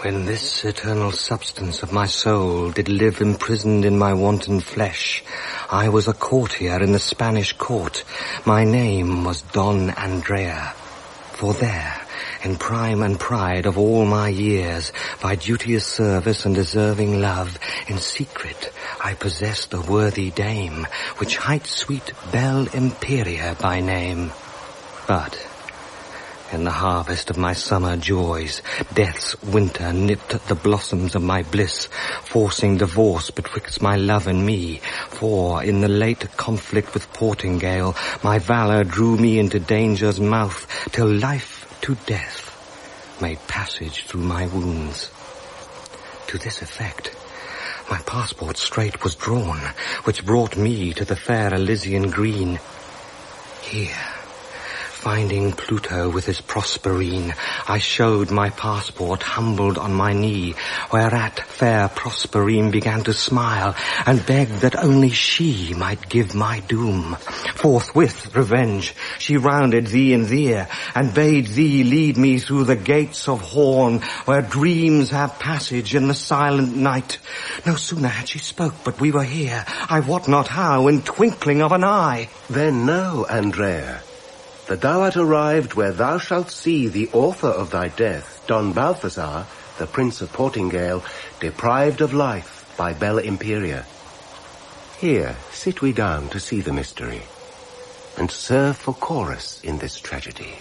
When this eternal substance of my soul did live imprisoned in my wanton flesh, I was a courtier in the Spanish court. My name was Don Andrea. For there, in prime and pride of all my years, by duteous service and deserving love, in secret I possessed a worthy dame, which hight sweet Belle Imperia by name. But in the harvest of my summer joys, death's winter nipped at the blossoms of my bliss, forcing divorce betwixt my love and me. For in the late conflict with Portingale, my valour drew me into danger's mouth, till life to death made passage through my wounds. To this effect, my passport straight was drawn, which brought me to the fair Elysian green. Here, finding Pluto with his Prosperine, I showed my passport humbled on my knee, whereat fair Prosperine began to smile, and begged that only she might give my doom. Forthwith, revenge, she rounded thee in the ear, and bade thee lead me through the gates of horn, where dreams have passage in the silent night. No sooner had she spoke, but we were here, I wot not how, in twinkling of an eye. Then know, Andrea, that thou art arrived where thou shalt see the author of thy death, Don Balthazar, the Prince of Portingale, deprived of life by Belle Imperia. Here sit we down to see the mystery, and serve for chorus in this tragedy.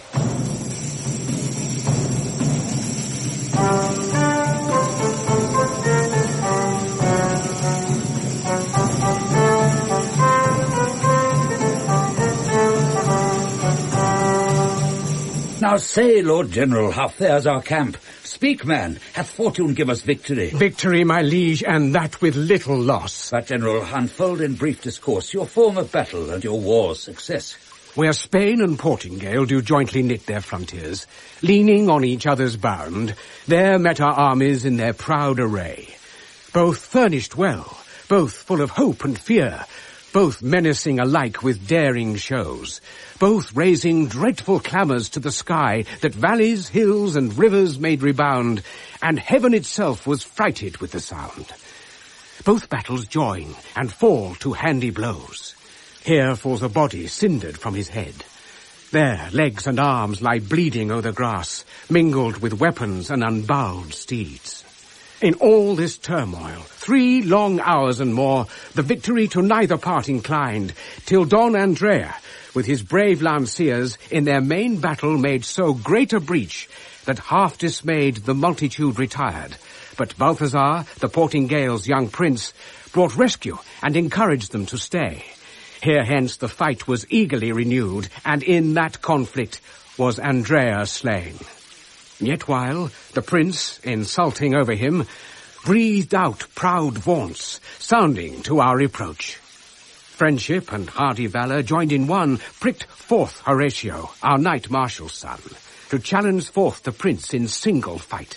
Now say, Lord General, how fares our camp? Speak, man, hath fortune give us victory? Victory, my liege, and that with little loss. But, General, unfold in brief discourse your form of battle and your war's success. Where Spain and Portingale do jointly knit their frontiers, leaning on each other's bound, there met our armies in their proud array. Both furnished well, both full of hope and fear, both menacing alike with daring shows, both raising dreadful clamours to the sky that valleys, hills, and rivers made rebound, and heaven itself was frighted with the sound. Both battles join and fall to handy blows. Here falls a body cindered from his head. There legs and arms lie bleeding o'er the grass, mingled with weapons and unbowed steeds. In all this turmoil, 3 long hours and more, the victory to neither part inclined, till Don Andrea, with his brave Lanciers, in their main battle made so great a breach, that half dismayed the multitude retired. But Balthazar, the Portingale's young prince, brought rescue and encouraged them to stay. Here hence the fight was eagerly renewed, and in that conflict was Andrea slain. Yet while the prince, insulting over him, breathed out proud vaunts, sounding to our reproach. Friendship and hardy valour joined in one, pricked forth Horatio, our knight marshal's son, to challenge forth the prince in single fight.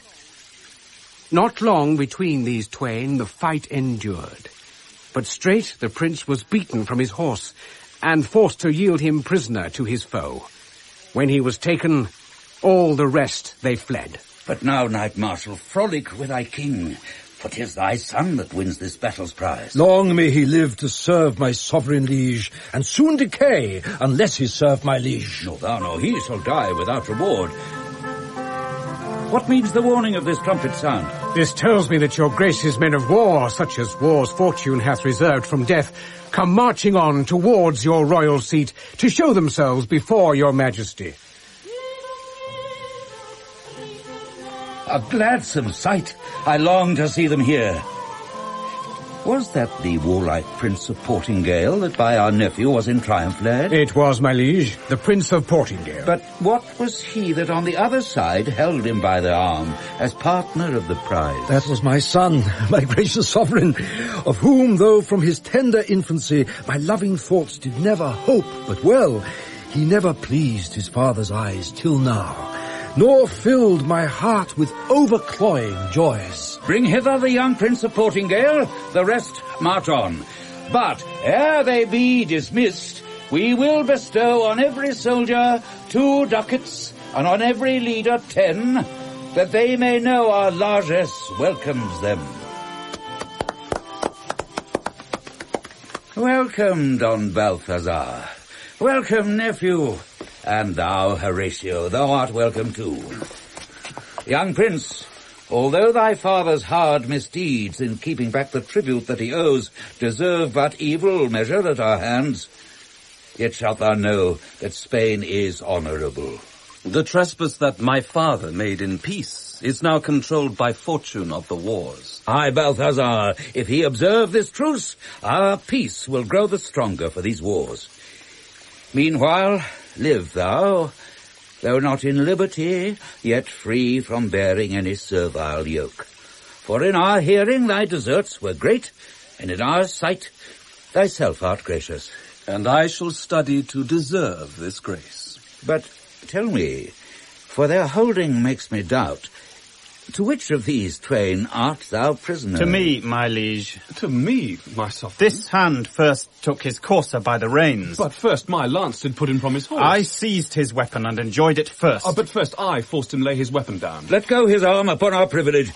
Not long between these twain the fight endured, but straight the prince was beaten from his horse, and forced to yield him prisoner to his foe. When he was taken, all the rest they fled. But now, Knight Marshal, frolic with thy king, for 'tis thy son that wins this battle's prize. Long may he live to serve my sovereign liege, and soon decay, unless he serve my liege. Nor thou nor he shall die without reward. What means the warning of this trumpet sound? This tells me that your grace's men of war, such as war's fortune hath reserved from death, come marching on towards your royal seat, to show themselves before your majesty. A gladsome sight. I long to see them here. Was that the warlike Prince of Portingale that by our nephew was in triumph led? It was, my liege, the Prince of Portingale. But what was he that on the other side held him by the arm as partner of the prize? That was my son, my gracious sovereign, of whom, though from his tender infancy my loving thoughts did never hope but well, he never pleased his father's eyes till now, nor filled my heart with overcloying joys. Bring hither the young Prince of Portingale, the rest march on. But ere they be dismissed, we will bestow on every soldier 2 ducats, and on every leader 10, that they may know our largesse welcomes them. Welcome, Don Balthazar. Welcome, nephew. And thou, Horatio, thou art welcome too. Young prince, although thy father's hard misdeeds in keeping back the tribute that he owes deserve but evil measure at our hands, yet shalt thou know that Spain is honourable. The trespass that my father made in peace is now controlled by fortune of the wars. Aye, Balthazar, if he observe this truce, our peace will grow the stronger for these wars. Meanwhile, live thou, though not in liberty, yet free from bearing any servile yoke. For in our hearing thy deserts were great, and in our sight thyself art gracious. And I shall study to deserve this grace. But tell me, for their holding makes me doubt, to which of these twain art thou prisoner? To me, my liege. To me, my sovereign. This hand first took his courser by the reins. But first my lance did put him from his horse. I seized his weapon and enjoyed it first. But first I forced him lay his weapon down. Let go his arm upon our privilege.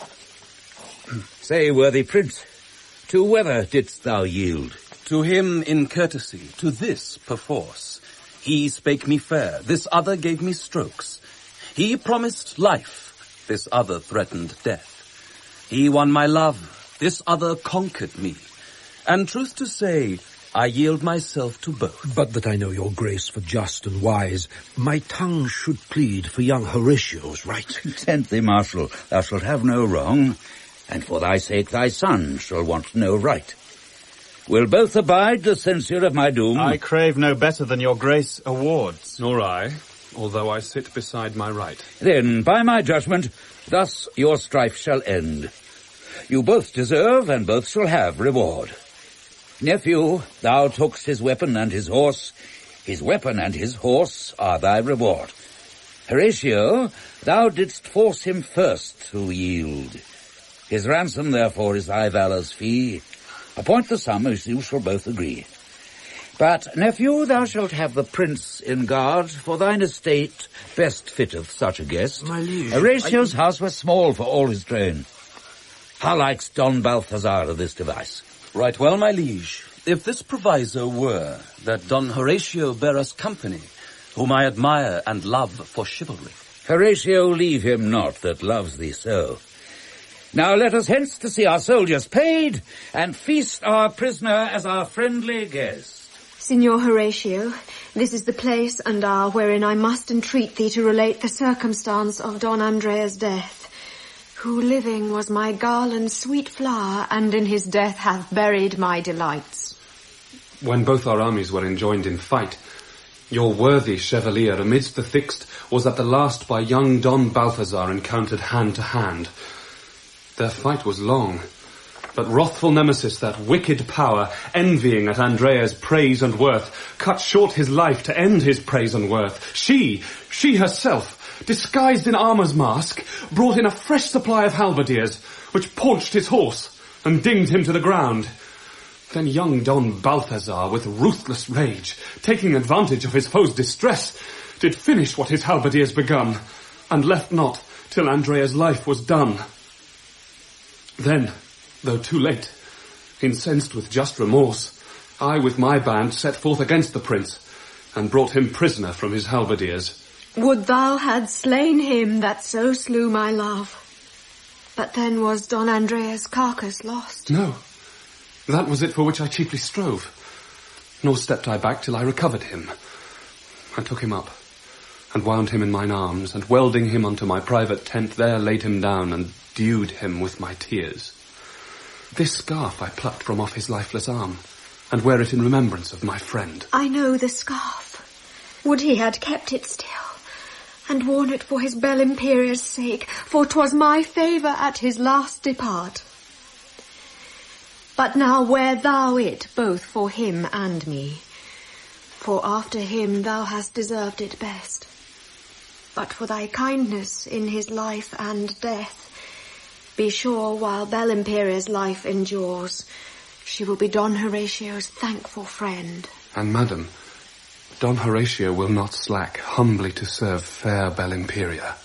Say, worthy prince, to whether didst thou yield? To him in courtesy, to this perforce. He spake me fair, this other gave me strokes. He promised life, this other threatened death. He won my love, this other conquered me. And truth to say, I yield myself to both. But that I know your grace for just and wise, my tongue should plead for young Horatio's right. Content thee, Marshal, thou shalt have no wrong, and for thy sake thy son shall want no right. Will both abide the censure of my doom? I crave no better than your grace awards. Nor I, although I sit beside my right. Then, by my judgment, thus your strife shall end. You both deserve, and both shall have reward. Nephew, thou tookst his weapon and his horse. His weapon and his horse are thy reward. Horatio, thou didst force him first to yield. His ransom, therefore, is thy valour's fee. Appoint the sum as you shall both agree. But, nephew, thou shalt have the prince in guard, for thine estate best fitteth such a guest. My liege, Horatio's house was small for all his train. How likes Don Balthazar of this device? Right well, my liege. If this proviso were that Don Horatio bear us company, whom I admire and love for chivalry. Horatio, leave him not that loves thee so. Now let us hence to see our soldiers paid, and feast our prisoner as our friendly guest. Signor Horatio, this is the place and hour wherein I must entreat thee to relate the circumstance of Don Andrea's death, who living was my garland's sweet flower, and in his death hath buried my delights. When both our armies were enjoined in fight, your worthy chevalier amidst the thickst was at the last by young Don Balthazar encountered hand to hand. Their fight was long, but wrathful Nemesis, that wicked power, envying at Andrea's praise and worth, cut short his life to end his praise and worth. She herself, disguised in armour's mask, brought in a fresh supply of halberdiers, which paunched his horse and dinged him to the ground. Then young Don Balthazar, with ruthless rage, taking advantage of his foe's distress, did finish what his halberdiers begun, and left not till Andrea's life was done. Then, though too late, incensed with just remorse, I with my band set forth against the prince, and brought him prisoner from his halberdiers. Would thou had slain him that so slew my love. But then was Don Andrea's carcass lost? No, that was it for which I chiefly strove. Nor stepped I back till I recovered him. I took him up, and wound him in mine arms, and welding him unto my private tent, there laid him down, and dewed him with my tears. This scarf I plucked from off his lifeless arm, and wear it in remembrance of my friend. I know the scarf. Would he had kept it still, and worn it for his bel Imperia's sake, for 'twas my favour at his last depart. But now wear thou it, both for him and me, for after him thou hast deserved it best. But for thy kindness in his life and death, be sure while bel Imperia's life endures, she will be Don Horatio's thankful friend. And, madam, Don Horatio will not slack humbly to serve fair bel Imperia.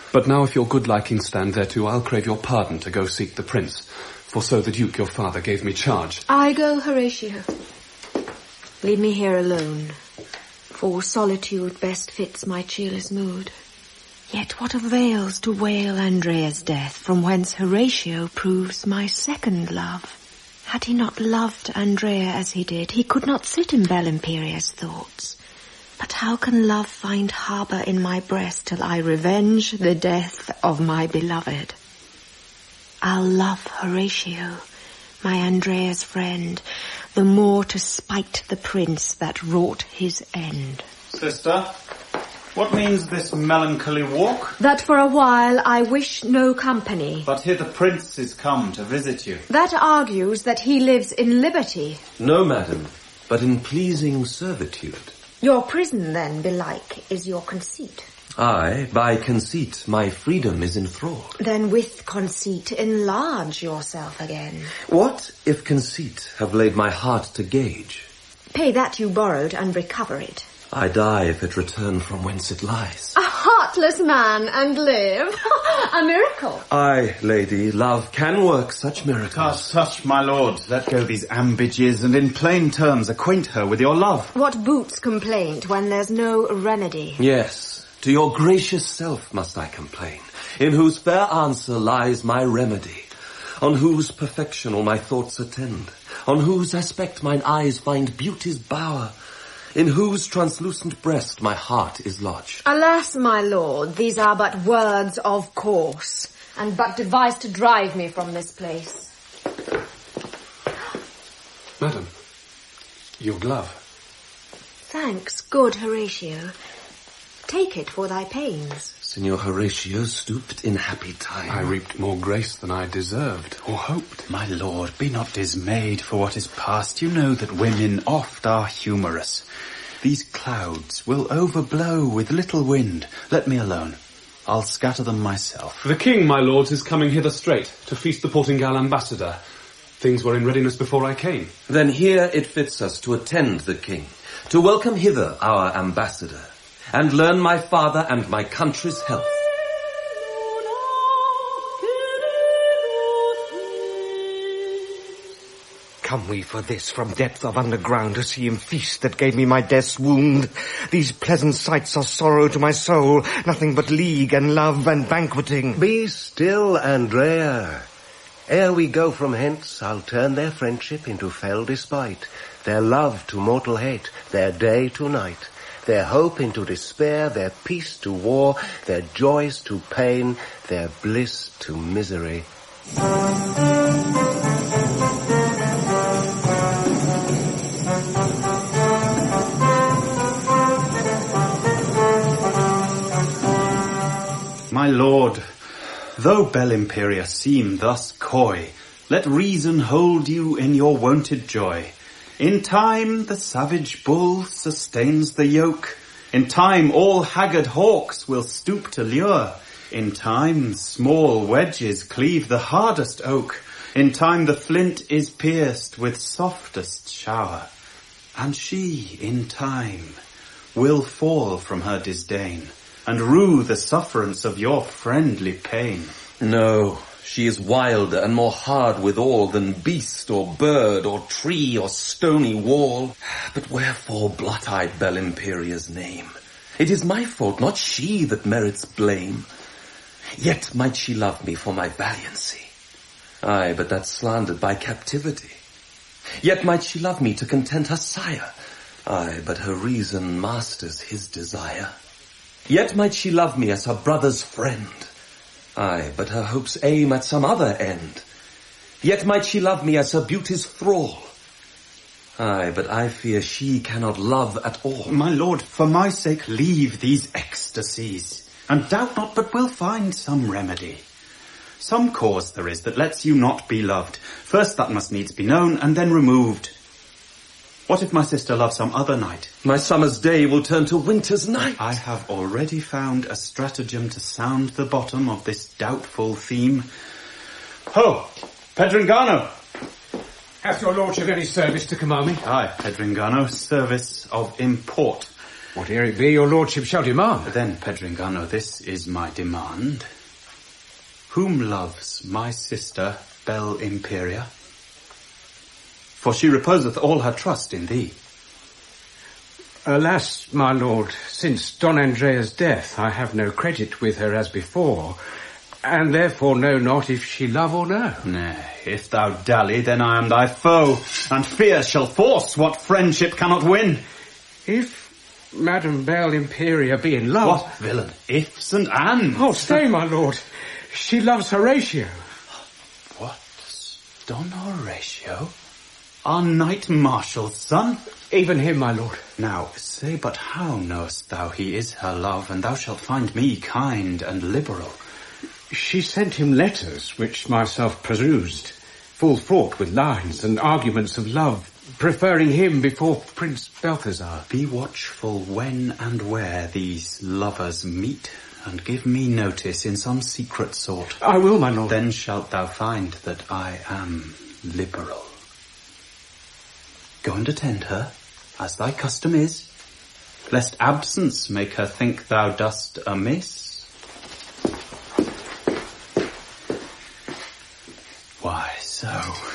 But now if your good liking stand thereto, I'll crave your pardon to go seek the prince, for so the Duke your father gave me charge. I go, Horatio. Leave me here alone, for solitude best fits my cheerless mood. Yet what avails to wail Andrea's death, from whence Horatio proves my second love? Had he not loved Andrea as he did, he could not sit in Bel Imperia's thoughts. But how can love find harbour in my breast till I revenge the death of my beloved? I'll love Horatio, my Andrea's friend, the more to spite the prince that wrought his end. Sister, what means this melancholy walk? That for a while I wish no company. But here the prince is come to visit you. That argues that he lives in liberty. No, madam, but in pleasing servitude. Your prison, then, belike, is your conceit. Aye, by conceit my freedom is enthralled. Then with conceit enlarge yourself again. What if conceit have laid my heart to gauge? Pay that you borrowed and recover it. I die if it return from whence it lies. A heartless man and live. A miracle. Aye, lady, love can work such miracles. Tush, tush, my lord. Let go these ambages, and in plain terms acquaint her with your love. What boots complaint when there's no remedy? Yes, to your gracious self must I complain, in whose fair answer lies my remedy, on whose perfection all my thoughts attend, on whose aspect mine eyes find beauty's bower, in whose translucent breast my heart is lodged. Alas, my lord, these are but words of course, and but devised to drive me from this place. Madam, your glove. Thanks, good Horatio. Take it for thy pains. Signor Horatio stooped in happy time. I reaped more grace than I deserved or hoped. My lord, be not dismayed for what is past. You know that women oft are humorous. These clouds will overblow with little wind. Let me alone. I'll scatter them myself. The king, my lords, is coming hither straight to feast the Portingal ambassador. Things were in readiness before I came. Then here it fits us to attend the king, to welcome hither our ambassador, and learn my father and my country's health. Come we for this from depth of underground to see him feast that gave me my death's wound. These pleasant sights are sorrow to my soul, nothing but league and love and banqueting. Be still, Andrea. Ere we go from hence, I'll turn their friendship into fell despite, their love to mortal hate, their day to night, their hope into despair, their peace to war, their joys to pain, their bliss to misery. My lord, though Bel Imperia seem thus coy, let reason hold you in your wonted joy. In time the savage bull sustains the yoke. In time all haggard hawks will stoop to lure. In time small wedges cleave the hardest oak. In time the flint is pierced with softest shower. And she, in time, will fall from her disdain, and rue the sufferance of your friendly pain. No, she is wilder and more hard withal than beast or bird or tree or stony wall. But wherefore blot I Bel Imperia's name? It is my fault, not she, that merits blame. Yet might she love me for my valiancy. Aye, but that's slandered by captivity. Yet might she love me to content her sire. Aye, but her reason masters his desire. Yet might she love me as her brother's friend. Aye, but her hopes aim at some other end. Yet might she love me as her beauty's thrall. Aye, but I fear she cannot love at all. My lord, for my sake leave these ecstasies, and doubt not but we'll find some remedy. Some cause there is that lets you not be loved. First that must needs be known, and then removed. What if my sister loves some other knight? My summer's day will turn to winter's night. I have already found a stratagem to sound the bottom of this doubtful theme. Ho! Pedringano! Hath your lordship any service to command me? Aye, Pedringano, service of import. Whate'er it be your lordship shall demand. Then, Pedringano, this is my demand. Whom loves my sister, Belle Imperia? For she reposeth all her trust in thee. Alas, my lord, since Don Andrea's death, I have no credit with her as before, and therefore know not if she love or no. Nay, if thou dally, then I am thy foe, and fear shall force what friendship cannot win. If Madame Belle Imperia be in love... What villain? Ifs and ands. Oh, stay, my lord. She loves Horatio. What? Don Horatio? Our Knight Marshal's son? Even him, my lord. Now, say but how knowest thou he is her love, and thou shalt find me kind and liberal? She sent him letters, which myself perused, full fraught with lines and arguments of love, preferring him before Prince Balthazar. Be watchful when and where these lovers meet, and give me notice in some secret sort. I will, my lord. Then shalt thou find that I am liberal. Go and attend her, as thy custom is, lest absence make her think thou dost amiss. Why so?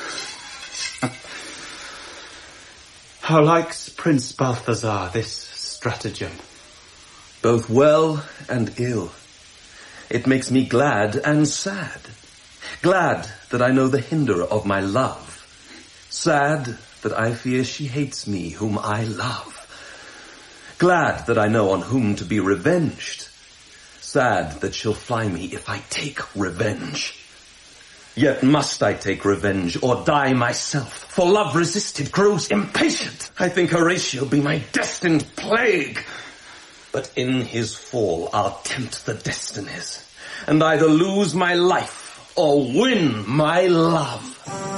How likes Prince Balthazar this stratagem? Both well and ill. It makes me glad and sad. Glad that I know the hinder of my love. Sad that I fear she hates me whom I love. Glad that I know on whom to be revenged. Sad that she'll fly me if I take revenge. Yet must I take revenge or die myself, for love resisted grows impatient. I think Horatio be my destined plague. But in his fall I'll tempt the destinies, and either lose my life or win my love.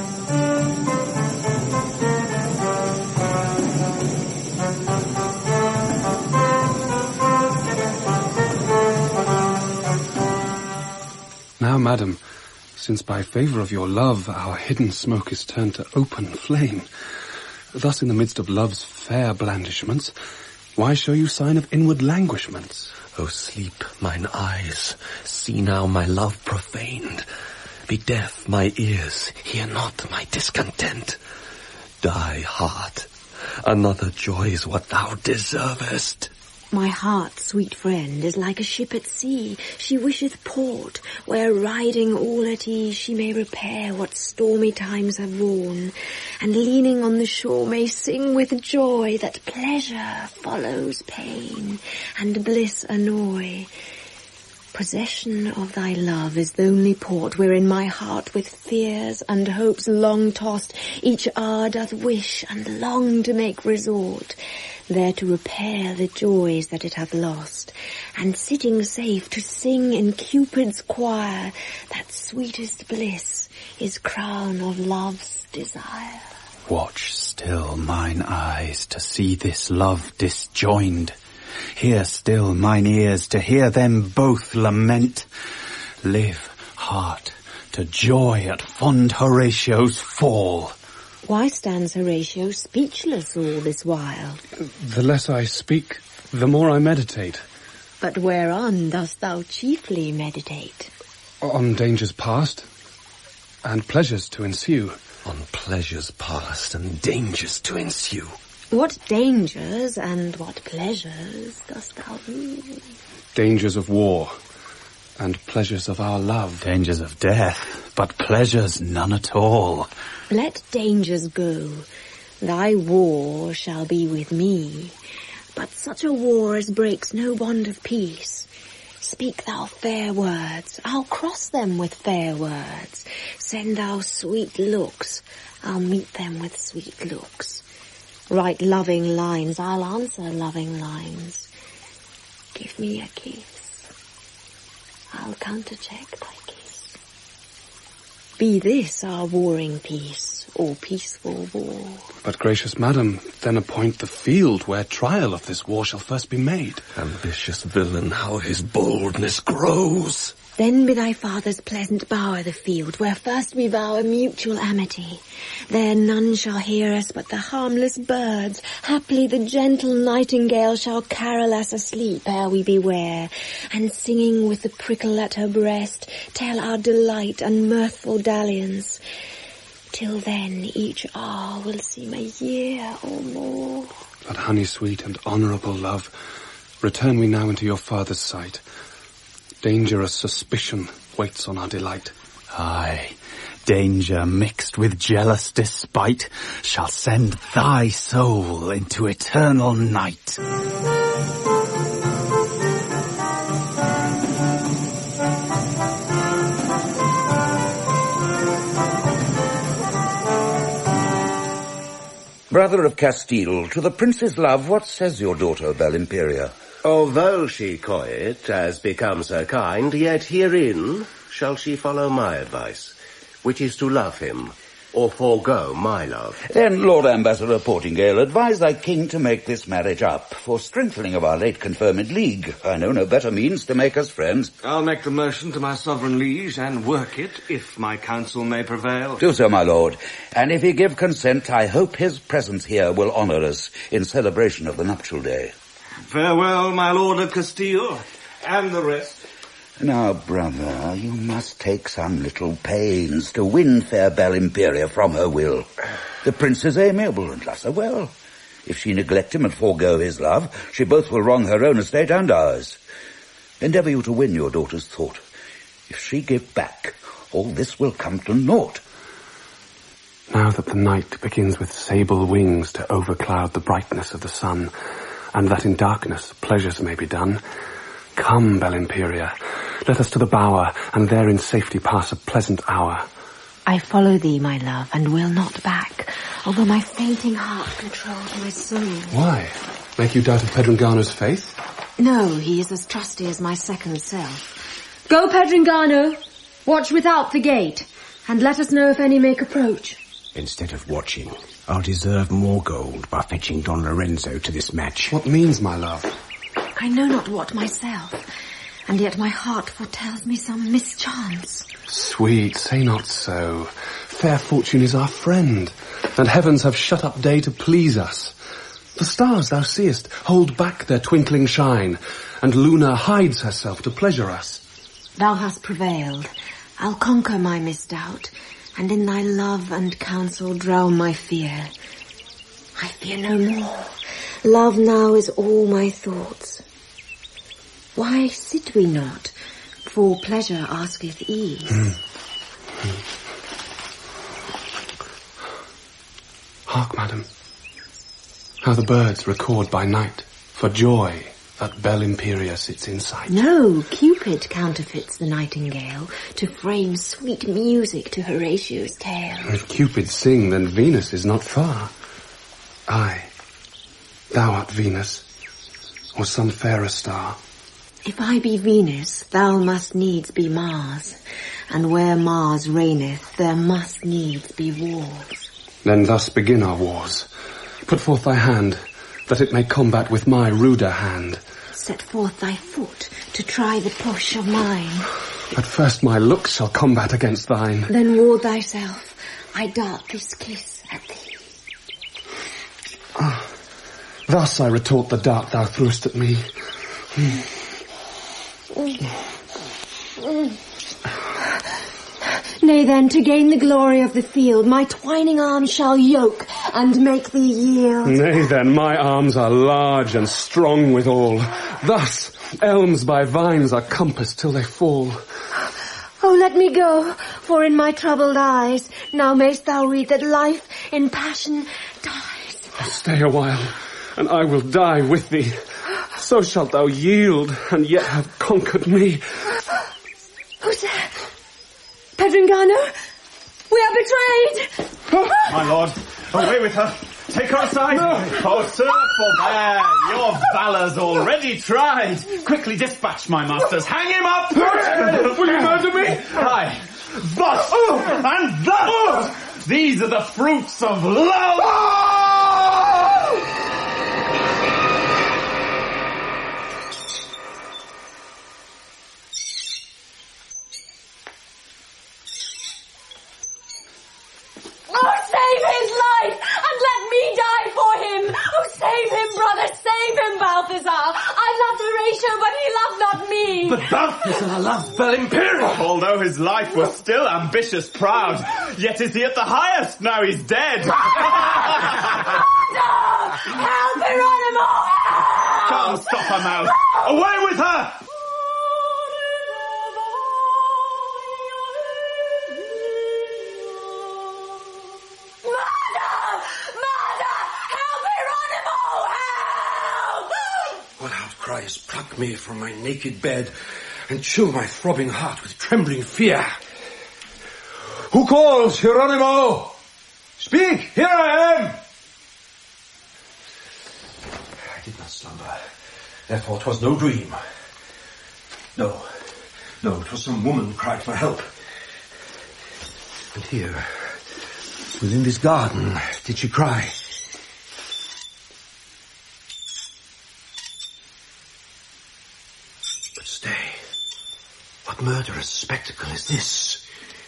Now, madam, since by favour of your love our hidden smoke is turned to open flame, thus in the midst of love's fair blandishments, why show you sign of inward languishments? O sleep, mine eyes, see now my love profaned. Be deaf my ears, hear not my discontent. Die, heart, another joy's what thou deservest. My heart, sweet friend, is like a ship at sea. She wisheth port, where riding all at ease she may repair what stormy times have worn, and leaning on the shore may sing with joy that pleasure follows pain, and bliss annoy. Possession of thy love is the only port wherein my heart with fears and hopes long tossed each hour doth wish and long to make resort, there to repair the joys that it hath lost, and sitting safe to sing in Cupid's choir that sweetest bliss is crown of love's desire. Watch still mine eyes to see this love disjoined. Hear still mine ears to hear them both lament. Live, heart, to joy at fond Horatio's fall. Why stands Horatio speechless all this while? The less I speak, the more I meditate. But whereon dost thou chiefly meditate? On dangers past, and pleasures to ensue. On pleasures past and dangers to ensue. What dangers and what pleasures dost thou rue? Dangers of war, and pleasures of our love. Dangers of death, but pleasures none at all. Let dangers go. Thy war shall be with me, but such a war as breaks no bond of peace. Speak thou fair words, I'll cross them with fair words. Send thou sweet looks, I'll meet them with sweet looks. Write loving lines, I'll answer loving lines. Give me a kiss, I'll countercheck thy kiss. Be this our warring peace, or peaceful war. But, gracious madam, then appoint the field where trial of this war shall first be made. Ambitious villain, how his boldness grows! Then be thy father's pleasant bower the field, where first we vow a mutual amity. There none shall hear us but the harmless birds. Haply the gentle nightingale shall carol us asleep ere we beware, and singing with the prickle at her breast, tell our delight and mirthful dalliance. Till then each hour will seem a year or more. But honey sweet and honourable love, return we now into your father's sight. Dangerous suspicion waits on our delight. Aye, danger mixed with jealous despite shall send thy soul into eternal night. Brother of Castile, to the prince's love, what says your daughter, Valimperia? Although she coy it, as becomes her kind, yet herein shall she follow my advice, which is to love him, or forego my love. Then, Lord Ambassador Portingale, advise thy king to make this marriage up, for strengthening of our late confirmed league. I know no better means to make us friends. I'll make the motion to my sovereign liege, and work it, if my counsel may prevail. Do so, my lord, and if he give consent, I hope his presence here will honour us in celebration of the nuptial day. Farewell, my lord of Castile, and the rest. Now, brother, you must take some little pains to win fair Valimperia from her will. The prince is amiable and loves her well. If she neglect him and forego his love, she both will wrong her own estate and ours. Endeavour you to win your daughter's thought. If she give back, all this will come to naught. Now that the night begins with sable wings to overcloud the brightness of the sun, and that in darkness pleasures may be done, come, Valimperia, let us to the bower, and there in safety pass a pleasant hour. I follow thee, my love, and will not back, although my fainting heart controls my soul. Why? Make you doubt of Pedringano's faith? No, he is as trusty as my second self. Go, Pedringano, watch without the gate, and let us know if any make approach. Instead of watching, I'll deserve more gold by fetching Don Lorenzo to this match. What means, my love? I know not what myself, and yet my heart foretells me some mischance. Sweet, say not so. Fair fortune is our friend, and heavens have shut up day to please us. The stars, thou seest, hold back their twinkling shine, and Luna hides herself to pleasure us. Thou hast prevailed. I'll conquer my misdoubt, and in thy love and counsel drown my fear. I fear no more. Love now is all my thoughts. Why sit we not? For pleasure asketh ease. Hark, madam, how the birds record by night for joy that Valimperia sits in sight. No, Cupid counterfeits the nightingale to frame sweet music to Horatio's tale. If Cupid sing, then Venus is not far. Aye, thou art Venus, or some fairer star. If I be Venus, thou must needs be Mars, and where Mars reigneth, there must needs be wars. Then thus begin our wars. Put forth thy hand, that it may combat with my ruder hand. Set forth thy foot to try the push of mine. At first my looks shall combat against thine. Then ward thyself, I dart this kiss at thee. Thus I retort the dart thou threwest at me. Nay then, to gain the glory of the field, my twining arms shall yoke and make thee yield. Nay then, my arms are large and strong withal. Thus, elms by vines are compassed till they fall. Oh, let me go, for in my troubled eyes now mayst thou read that life in passion dies. Stay a while, and I will die with thee. So shalt thou yield, and yet have conquered me. Who's there? Pedringano? We are betrayed! My lord, away with her. Take her aside. No. Oh, sir, forbear. Your valour's already tried. Quickly dispatch my masters. Hang him up! Will you murder me? Aye. Thus and thus! These are the fruits of love! Save his life, and let me die for him. Oh, save him, brother, save him, Balthazar. I loved Horatio, but he loved not me. But Balthazar loved Belimperia. Although his life was still ambitious, proud, yet is he at the highest, now he's dead. Help, Hieronymo, help! Can't stop her mouth. Away with her! Cries pluck me from my naked bed and chill my throbbing heart with trembling fear. Who calls, Hieronymo? Speak, here I am! I did not slumber, therefore 'twas no dream. No, it was some woman cried for help. And here, within this garden, did she cry. Stay. What murderous spectacle is this?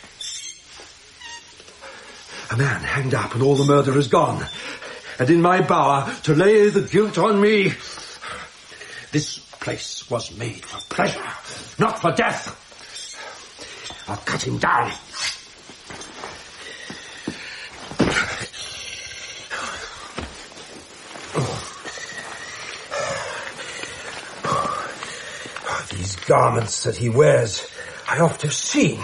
A man hanged up and all the murderers gone. And in my bower to lay the guilt on me. This place was made for pleasure, not for death. I'll cut him down. These garments that he wears, I oft have seen.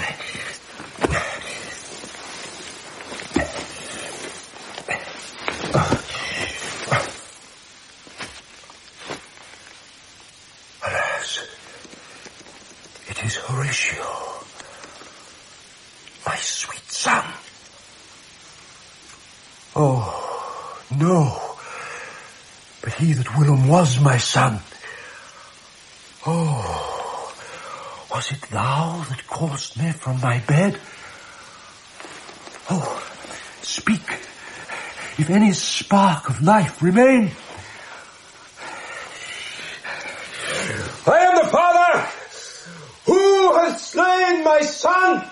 Alas, it is Horatio, my sweet son. Oh, no, but he that whilom was my son. Oh, was it thou that callest me from my bed? Oh, speak, if any spark of life remain. I am the father! Who has slain my son?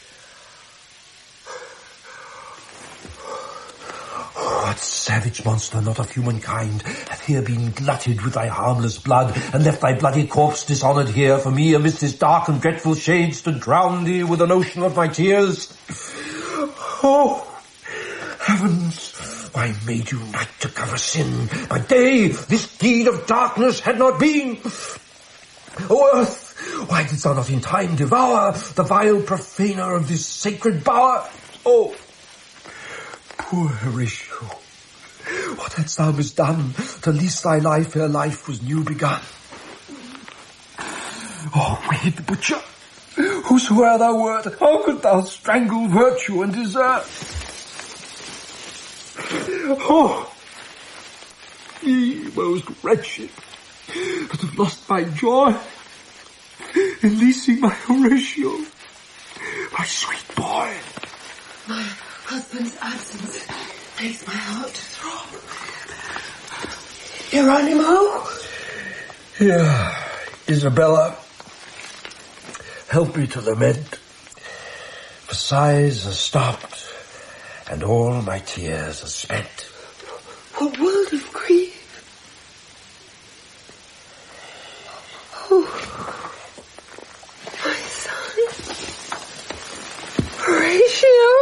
What savage monster not of humankind hath here been glutted with thy harmless blood, and left thy bloody corpse dishonoured here for me amidst this dark and dreadful shades to drown thee with an ocean of my tears? Oh, heavens, why made you night to cover sin? By day this deed of darkness had not been. O earth, why didst thou not in time devour the vile profaner of this sacred bower? Oh, poor Horatio, what hadst thou misdone to lease thy life ere life was new begun? Oh, wicked butcher, whosoe'er thou wert, how could thou strangle virtue and desert? Oh, me most wretched, that have lost my joy in leasing my Horatio, my sweet boy. My husband's absence makes my heart to throb. Hieronymo? Here, Isabella, help me to lament, for sighs are stopped, and all my tears are spent. A world of grief. Oh, my son, Horatio.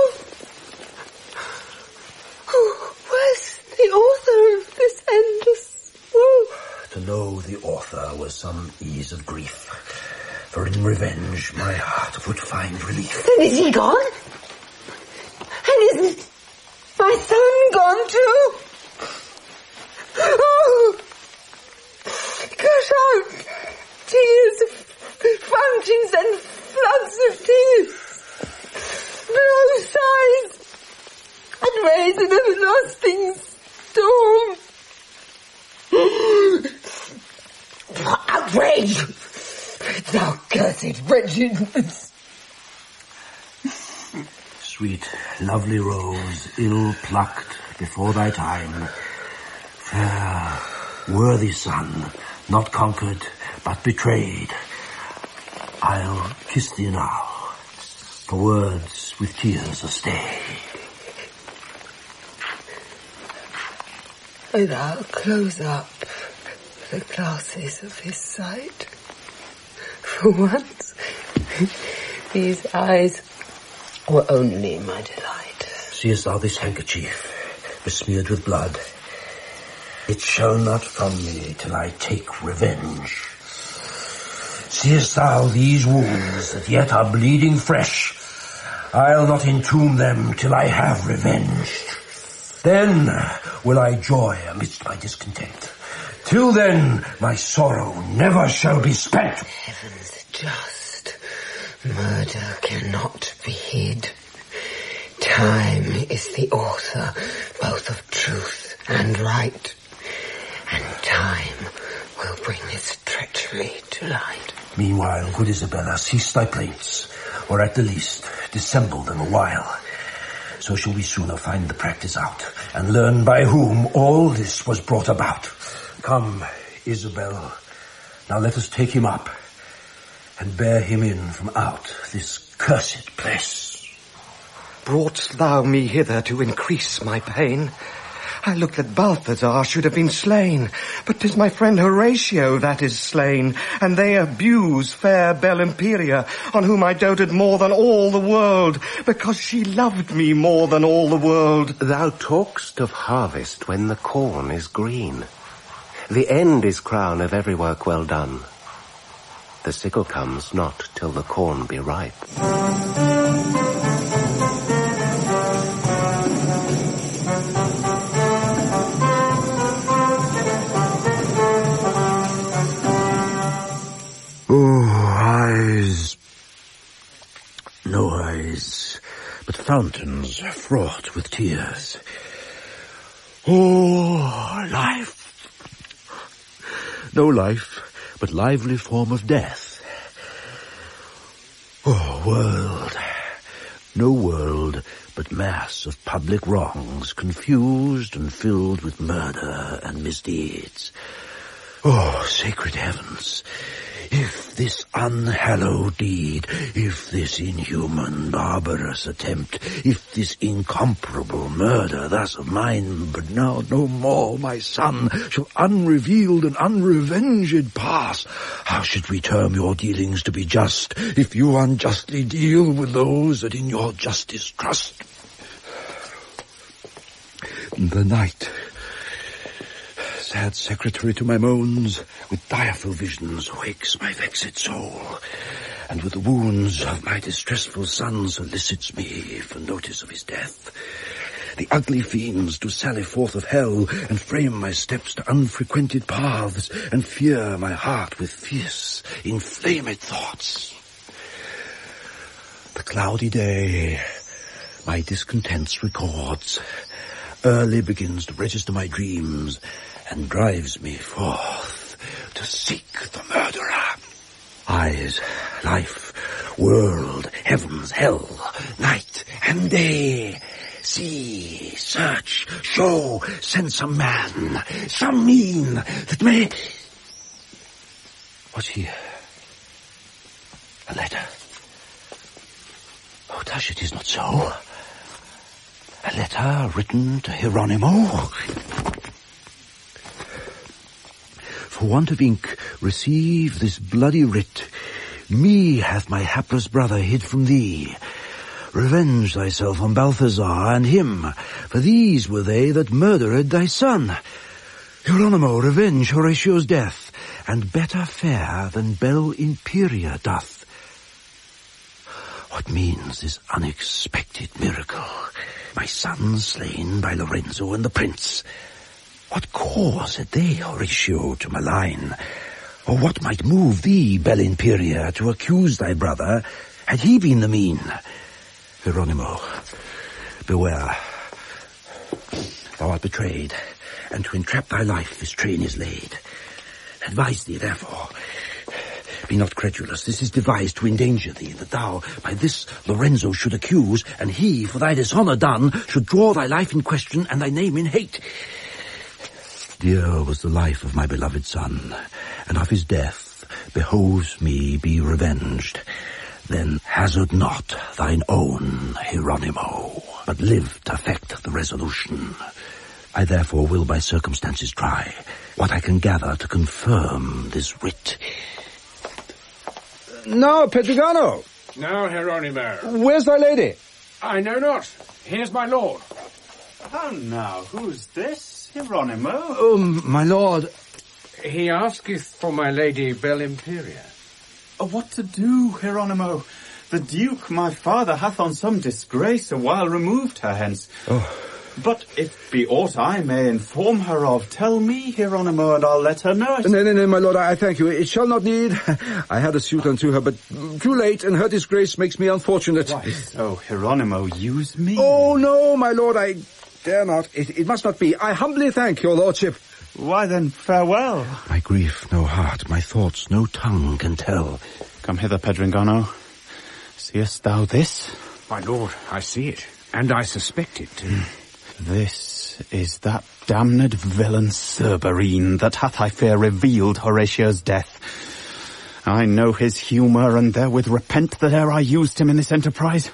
Oh, where's the author of this endless woe? To know the author was some ease of grief, for in revenge my heart would find relief. Then is he gone? And isn't my son gone too? Oh, gush out tears of fountains and floods of tears. Blow sighs and raise an everlasting storm. Outrage! Thou cursed wretchedness! sweet, lovely rose, ill-plucked before thy time. Fair, worthy son, not conquered, but betrayed. I'll kiss thee now, for words with tears are stay. O thou close up the glasses of his sight. For once, these eyes were only my delight. Seest thou this handkerchief, besmeared with blood? It shall not from me till I take revenge. Seest thou these wounds that yet are bleeding fresh? I'll not entomb them till I have revenged. Then will I joy amidst my discontent. Till then, my sorrow never shall be spent. Heaven's just. Murder cannot be hid. Time is the author both of truth and right. And time will bring this treachery to light. Meanwhile, good Isabella, cease thy plaints, or at the least, dissemble them a while. So shall we sooner find the practice out, and learn by whom all this was brought about. Come, Isabel, now let us take him up, and bear him in from out this cursed place. Brought'st thou me hither to increase my pain? I looked that Balthazar should have been slain, but 'tis my friend Horatio that is slain, and they abuse fair Belle Imperia, on whom I doted more than all the world, because she loved me more than all the world. Thou talk'st of harvest when the corn is green. The end is crown of every work well done. The sickle comes not till the corn be ripe. No eyes, but fountains fraught with tears. Oh, life! No life, but lively form of death. Oh, world! No world, but mass of public wrongs, confused and filled with murder and misdeeds. Oh, sacred heavens! If this unhallowed deed, if this inhuman, barbarous attempt, if this incomparable murder thus of mine, but now no more, my son, shall unrevealed and unrevenged pass, how should we term your dealings to be just, if you unjustly deal with those that in your justice trust? The night, sad secretary to my moans, with direful visions wakes my vexed soul, and with the wounds of my distressful son solicits me for notice of his death. The ugly fiends do sally forth of hell, and frame my steps to unfrequented paths, and fear my heart with fierce, inflamed thoughts. The cloudy day my discontents records, early begins to register my dreams, and drives me forth to seek the murderer. Eyes, life, world, heavens, hell, night and day. See, search, show, send some man, some mean that may... What's here? A letter. Oh, tush, it is not so. A letter written to Hieronymo. For want of ink, receive this bloody writ. Me hath my hapless brother hid from thee. Revenge thyself on Balthazar and him, for these were they that murdered thy son. Hieronymo, revenge Horatio's death, and better fare than Belle Imperia doth. What means this unexpected miracle? My son slain by Lorenzo and the prince. What cause had they, Horatio, to malign? Or what might move thee, Belle Imperia, to accuse thy brother, had he been the mean? Hieronymo, beware. Thou art betrayed, and to entrap thy life this train is laid. Advise thee, therefore, Be not credulous. This is devised to endanger thee, that thou by this Lorenzo should accuse, and he, for thy dishonour done, should draw thy life in question and thy name in hate. Dear was the life of my beloved son, and of his death behoves me be revenged. Then hazard not thine own, Hieronymo, but live to effect the resolution. I therefore will by circumstances try what I can gather to confirm this writ. Now, Petrigano. Now, Hieronymo. Where's thy lady? I know not. Here's my lord. Oh, now, who's this, Hieronymo? Oh, my lord. He asketh for my lady Bellimperia. What to do, Hieronymo? The Duke, my father, hath on some disgrace a while removed her hence. Oh. But if be aught I may inform her of, tell me, Hieronymo, and I'll let her know it. Nay, my lord, I thank you. It shall not need. I had a suit unto her, but too late, and her disgrace makes me unfortunate. Why so, Hieronymo, use me? Oh, no, my lord, I dare not. It must not be. I humbly thank your lordship. Why then, farewell. My grief no heart, my thoughts no tongue can tell. Come hither, Pedringano. Seest thou this? My lord, I see it, and I suspect it too. This is that damned villain Cerberine that hath, I fear, revealed Horatio's death. I know his humour, and therewith repent that e'er I used him in this enterprise.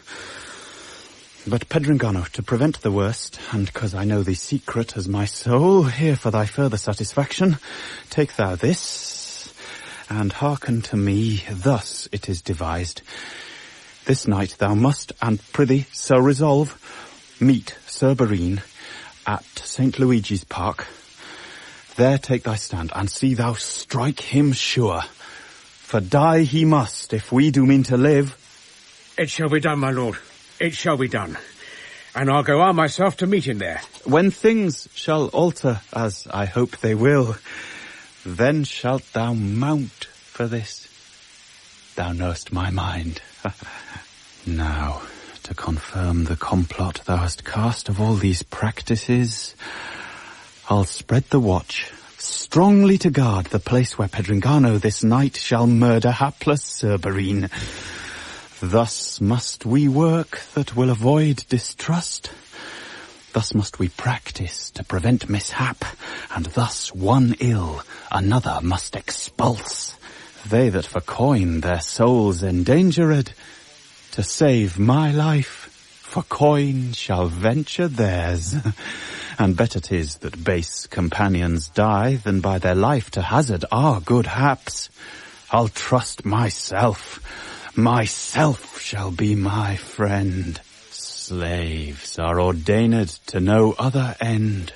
But, Pedringano, to prevent the worst, and 'cause I know thee secret as my soul, here for thy further satisfaction, take thou this, and hearken to me. Thus it is devised. This night thou must, and prithee, so resolve, meet Cerberine at St. Luigi's Park. There take thy stand, and see thou strike him sure. For die he must, if we do mean to live. It shall be done, my lord. It shall be done. And I'll go arm myself to meet him there. When things shall alter, as I hope they will, then shalt thou mount for this. Thou knowest my mind. Now, to confirm the complot thou hast cast of all these practices, I'll spread the watch, strongly to guard the place where Pedringano this night shall murder hapless Cerberine. Thus must we work that will avoid distrust. Thus must we practice to prevent mishap, and thus one ill another must expulse. They that for coin their souls endangered, to save my life, for coin shall venture theirs. And better 'tis that base companions die than by their life to hazard our good haps. I'll trust myself. Myself shall be my friend. Slaves are ordained to no other end.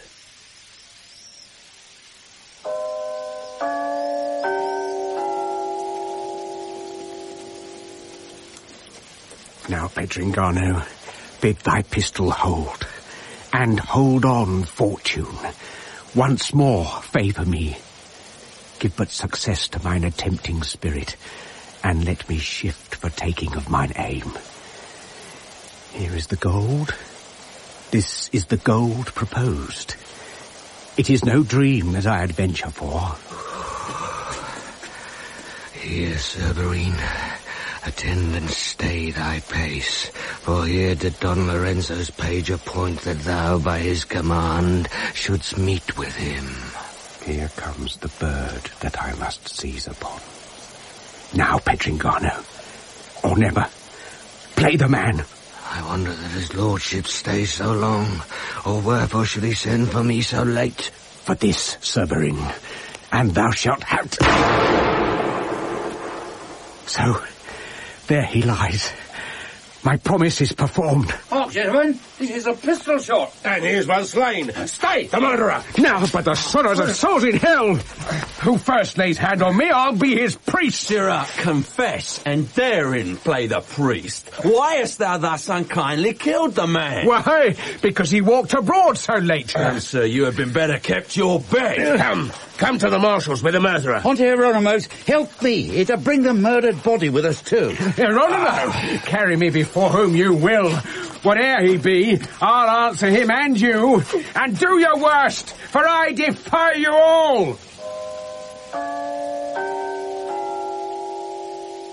Now, Pedringano, bid thy pistol hold, and hold on, fortune. Once more favour me. Give but success to mine attempting spirit, and let me shift for taking of mine aim. Here is the gold. This is the gold proposed. It is no dream that I adventure for. Here, Cerberine, attend and stay thy pace, for here did Don Lorenzo's page appoint that thou by his command shouldst meet with him. Here comes the bird that I must seize upon. Now, Pedringano, or never. Play the man. I wonder that his lordship stays so long, or wherefore should he send for me so late? For this, Cerberine, and thou shalt have... So, there he lies. My promise is performed. Oh, gentlemen, this is a pistol shot. And here's one slain. Stay, the murderer! Now, but the sorrows of souls in hell! Who first lays hand on me, I'll be his priest. Sirrah, confess, and therein play the priest. Why hast thou thus unkindly killed the man? Why, because he walked abroad so late. Sir, you had been better kept your bed. Come to the marshals with the murderer. On to Hieronymo's, help me to bring the murdered body with us too. Hieronymo, carry me before whom you will. Whate'er he be, I'll answer him and you, and do your worst, for I defy you all.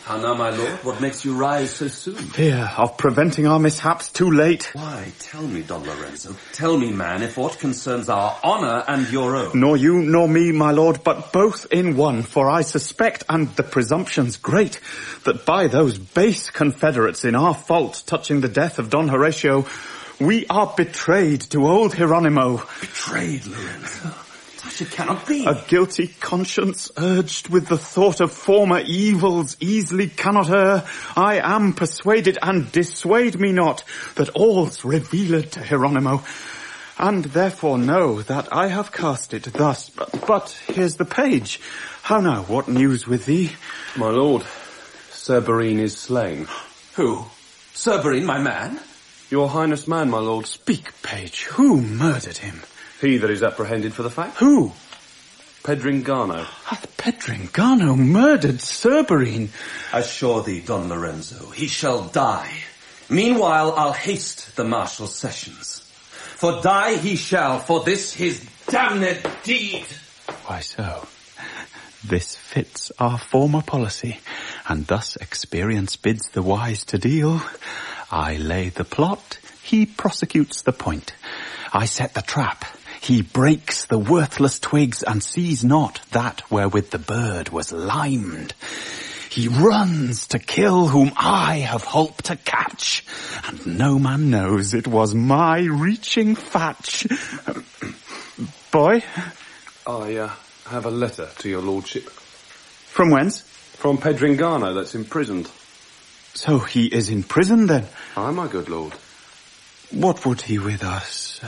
How now, my lord? What makes you rise so soon? Fear of preventing our mishaps too late. Why, tell me, Don Lorenzo. Tell me, man, if aught concerns our honour and your own. Nor you nor me, my lord, but both in one. For I suspect, and the presumption's great, that by those base confederates in our fault touching the death of Don Horatio, we are betrayed to old Hieronymo. Betrayed, Lorenzo? Such it cannot be. A guilty conscience urged with the thought of former evils easily cannot err. I am persuaded, and dissuade me not, that all's revealed to Hieronymo, and therefore know that I have cast it thus. But here's the page. How now, what news with thee? My lord, Sir Berine is slain. Who? Sir Berine, my man? Your Highness' man, my lord. Speak, page. Who murdered him? He that is apprehended for the fact. Who? Pedringano. Hath Pedringano murdered Sir Berine? Assure thee, Don Lorenzo, he shall die. Meanwhile, I'll haste the martial sessions. For die he shall for this his damned deed. Why so? This fits our former policy, and thus experience bids the wise to deal. I lay the plot, he prosecutes the point. I set the trap, he breaks the worthless twigs and sees not that wherewith the bird was limed. He runs to kill whom I have holp to catch, and no man knows it was my reaching fatch. Boy? I have a letter to your lordship. From whence? From Pedringano, that's imprisoned. So he is in prison then? Aye, my good lord. What would he with us?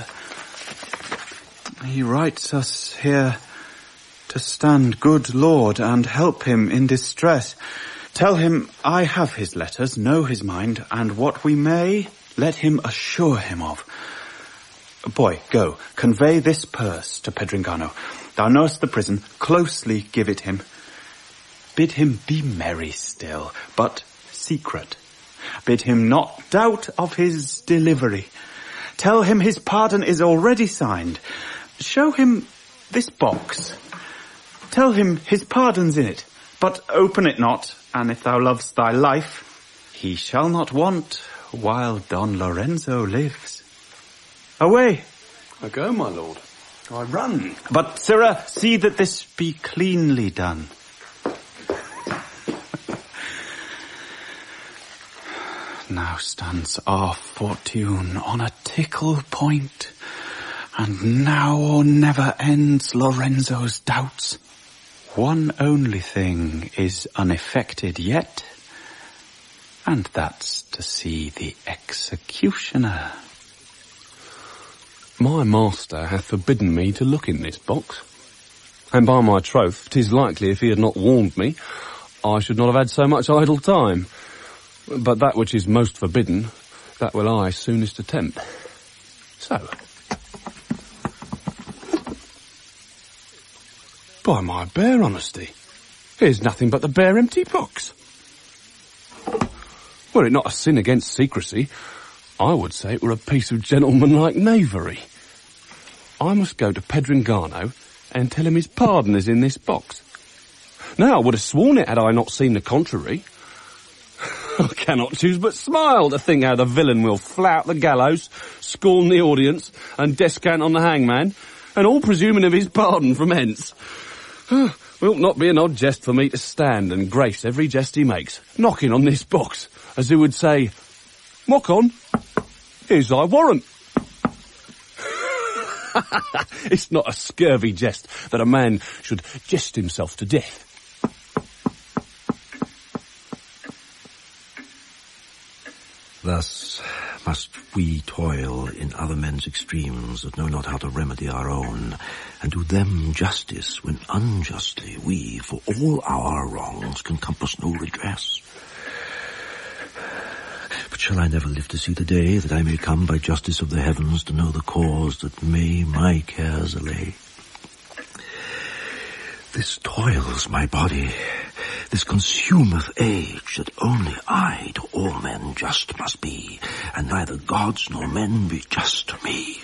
He writes us here to stand good Lord and help him in distress. Tell him I have his letters, know his mind, and what we may, let him assure him of. Boy, go, convey this purse to Pedringano. Thou knowest the prison, closely give it him. Bid him be merry still, but secret. Bid him not doubt of his delivery. Tell him his pardon is already signed. Show him this box. Tell him his pardon's in it, but open it not, and if thou lovest thy life, he shall not want while Don Lorenzo lives. Away. I go, my lord. I run. But, sirrah, see that this be cleanly done. Now stands our fortune on a tickle point, and now or never ends Lorenzo's doubts. One only thing is unaffected yet, and that's to see the executioner. My master hath forbidden me to look in this box, and by my troth, 'tis likely if he had not warned me, I should not have had so much idle time. But that which is most forbidden, that will I soonest attempt. So. By my bare honesty, here's nothing but the bare empty box. Were it not a sin against secrecy, I would say it were a piece of gentlemanlike knavery. I must go to Pedringano and tell him his pardon is in this box. Now, I would have sworn it had I not seen the contrary. I cannot choose but smile to think how the villain will flout the gallows, scorn the audience, and descant on the hangman, and all presuming of his pardon from hence. Wilt not be an odd jest for me to stand and grace every jest he makes, knocking on this box, as who would say, "Knock on, here's thy warrant." It's not a scurvy jest that a man should jest himself to death. Thus must we toil in other men's extremes that know not how to remedy our own, and do them justice when unjustly we, for all our wrongs, can compass no redress. But shall I never live to see the day that I may come by justice of the heavens to know the cause that may my cares allay? This toils my body, this consumeth age, that only I to all men just must be, and neither gods nor men be just to me.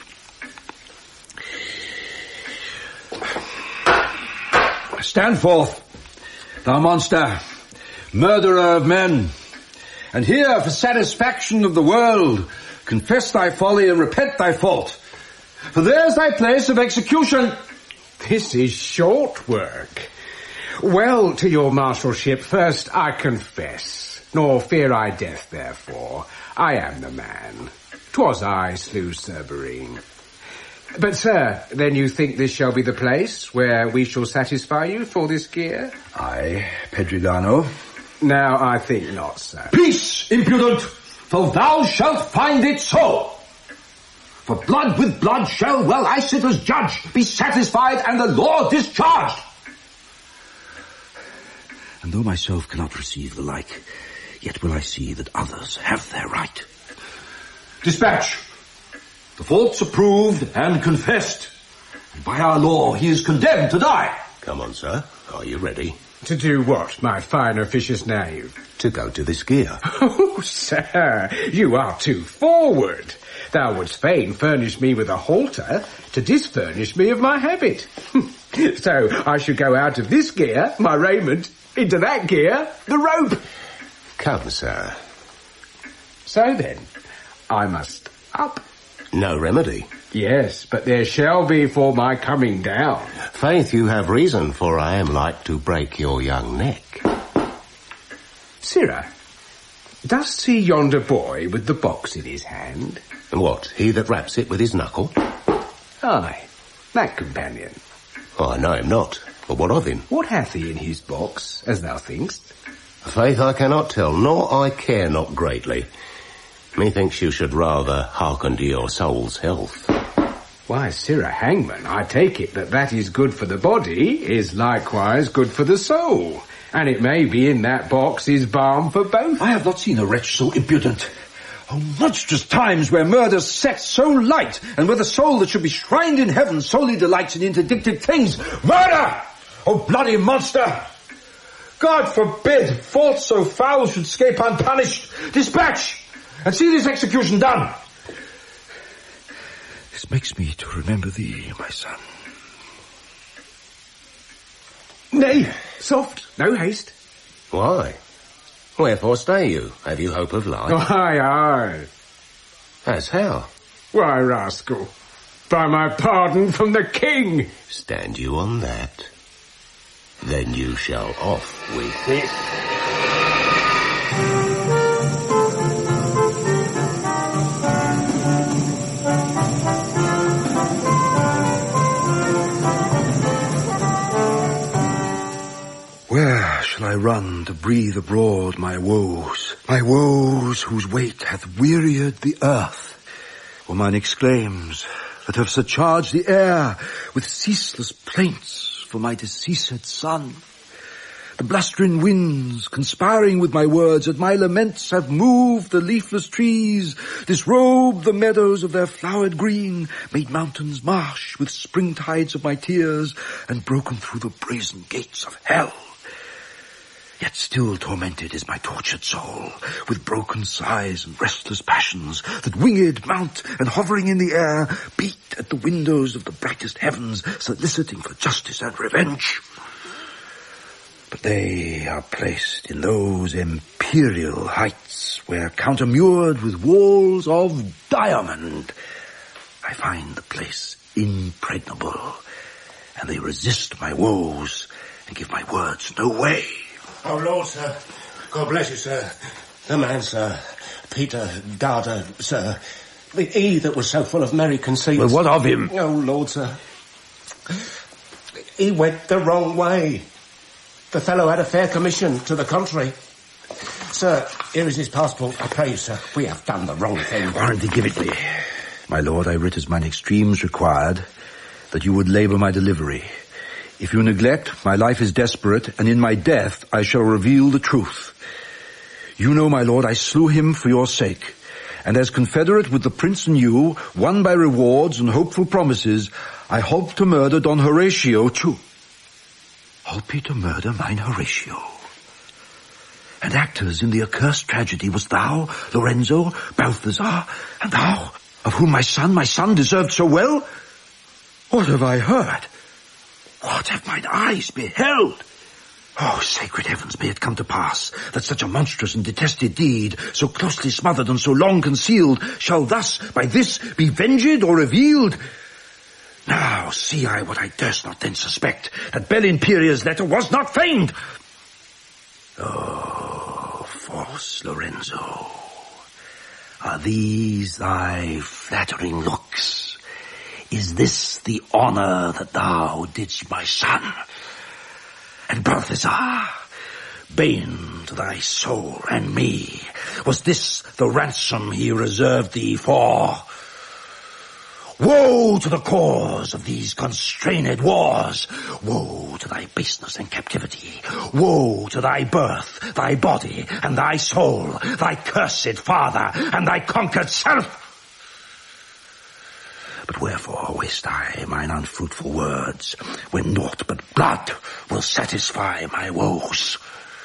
Stand forth, thou monster! murderer of men, and here for satisfaction of the world, confess thy folly and repent thy fault. For there's thy place of execution. This is short work. Well, to your marshalship, first I confess, nor fear I death therefore. I am the man. 'Twas I slew Sir Berine. But, sir, then you think this shall be the place where we shall satisfy you for this gear? Aye, Pedrigano. Now, I think not, sir. Peace, impudent, for thou shalt find it so. For blood with blood shall, while I sit as judge, be satisfied and the law discharged. And though myself cannot receive the like, yet will I see that others have their right. Dispatch! The fault's approved and confessed. And by our law he is condemned to die. Come on, sir. Are you ready? To do what, my fine officious knave? To go to this gear. Oh, sir, you are too forward. Thou wouldst fain furnish me with a halter to disfurnish me of my habit. So I should go out of this gear, my raiment, into that gear, the rope. Come, sir. So then, I must up. No remedy. Yes, but there shall be for my coming down. Faith, you have reason, for I am like to break your young neck. Sirrah, dost see yonder boy with the box in his hand? What, he that raps it with his knuckle? Aye, that companion. I know him not, but what of him? What hath he in his box, as thou thinkst? Faith, I cannot tell, nor I care not greatly. Methinks you should rather hearken to your soul's health. Why, Sirrah Hangman, I take it that is good for the body is likewise good for the soul. And it may be in that box is balm for both. I have not seen a wretch so impudent. Oh, monstrous times where murder's set so light, and where the soul that should be shrined in heaven solely delights in interdicted things. Murder! Oh, bloody monster! God forbid fault so foul should escape unpunished. Dispatch! And see this execution done. This makes me to remember thee, my son. Nay, soft, no haste. Why? Wherefore stay you? Have you hope of life? Aye, aye. As how? Why, rascal, by my pardon from the king. Stand you on that. Then you shall off with it. Where shall I run to breathe abroad my woes whose weight hath wearied the earth? For mine exclaims that have surcharged the air with ceaseless plaints for my deceased son. The blustering winds, conspiring with my words, at my laments have moved the leafless trees, disrobed the meadows of their flowered green, made mountains marsh with springtides of my tears, and broken through the brazen gates of hell. Yet still tormented is my tortured soul, with broken sighs and restless passions, that winged mount and hovering in the air, beat at the windows of the brightest heavens, soliciting for justice and revenge. But they are placed in those imperial heights, where countermured with walls of diamond, I find the place impregnable, and they resist my woes, and give my words no way. Oh, Lord, sir. God bless you, sir. The man, sir. Peter Garda, sir. He that was so full of merry conceits. Well, what of him? Oh, Lord, sir. He went the wrong way. The fellow had a fair commission to the contrary. Sir, here is his passport. I pray you, sir. We have done the wrong thing. Warranty, give it me. My lord, I writ as mine extremes required, that you would labour my delivery. If you neglect, my life is desperate, and in my death I shall reveal the truth. You know, my lord, I slew him for your sake, and as confederate with the prince and you, won by rewards and hopeful promises, I hope to murder Don Horatio too. Hope he to murder mine Horatio. And actors in the accursed tragedy was thou, Lorenzo, Balthazar, and thou, of whom my son deserved so well? What have I heard? What have mine eyes beheld? Oh, sacred heavens, may it come to pass that such a monstrous and detested deed, so closely smothered and so long concealed, shall thus by this be venged or revealed. Now see I what I durst not then suspect, that Bel Imperia's letter was not feigned. Oh, false Lorenzo, are these thy flattering looks? Is this the honour that thou didst my son? And Balthazar, bane to thy soul and me, was this the ransom he reserved thee for? Woe to the cause of these constrained wars! Woe to thy baseness and captivity! Woe to thy birth, thy body, and thy soul, thy cursed father, and thy conquered self! But wherefore waste I mine unfruitful words, when naught but blood will satisfy my woes?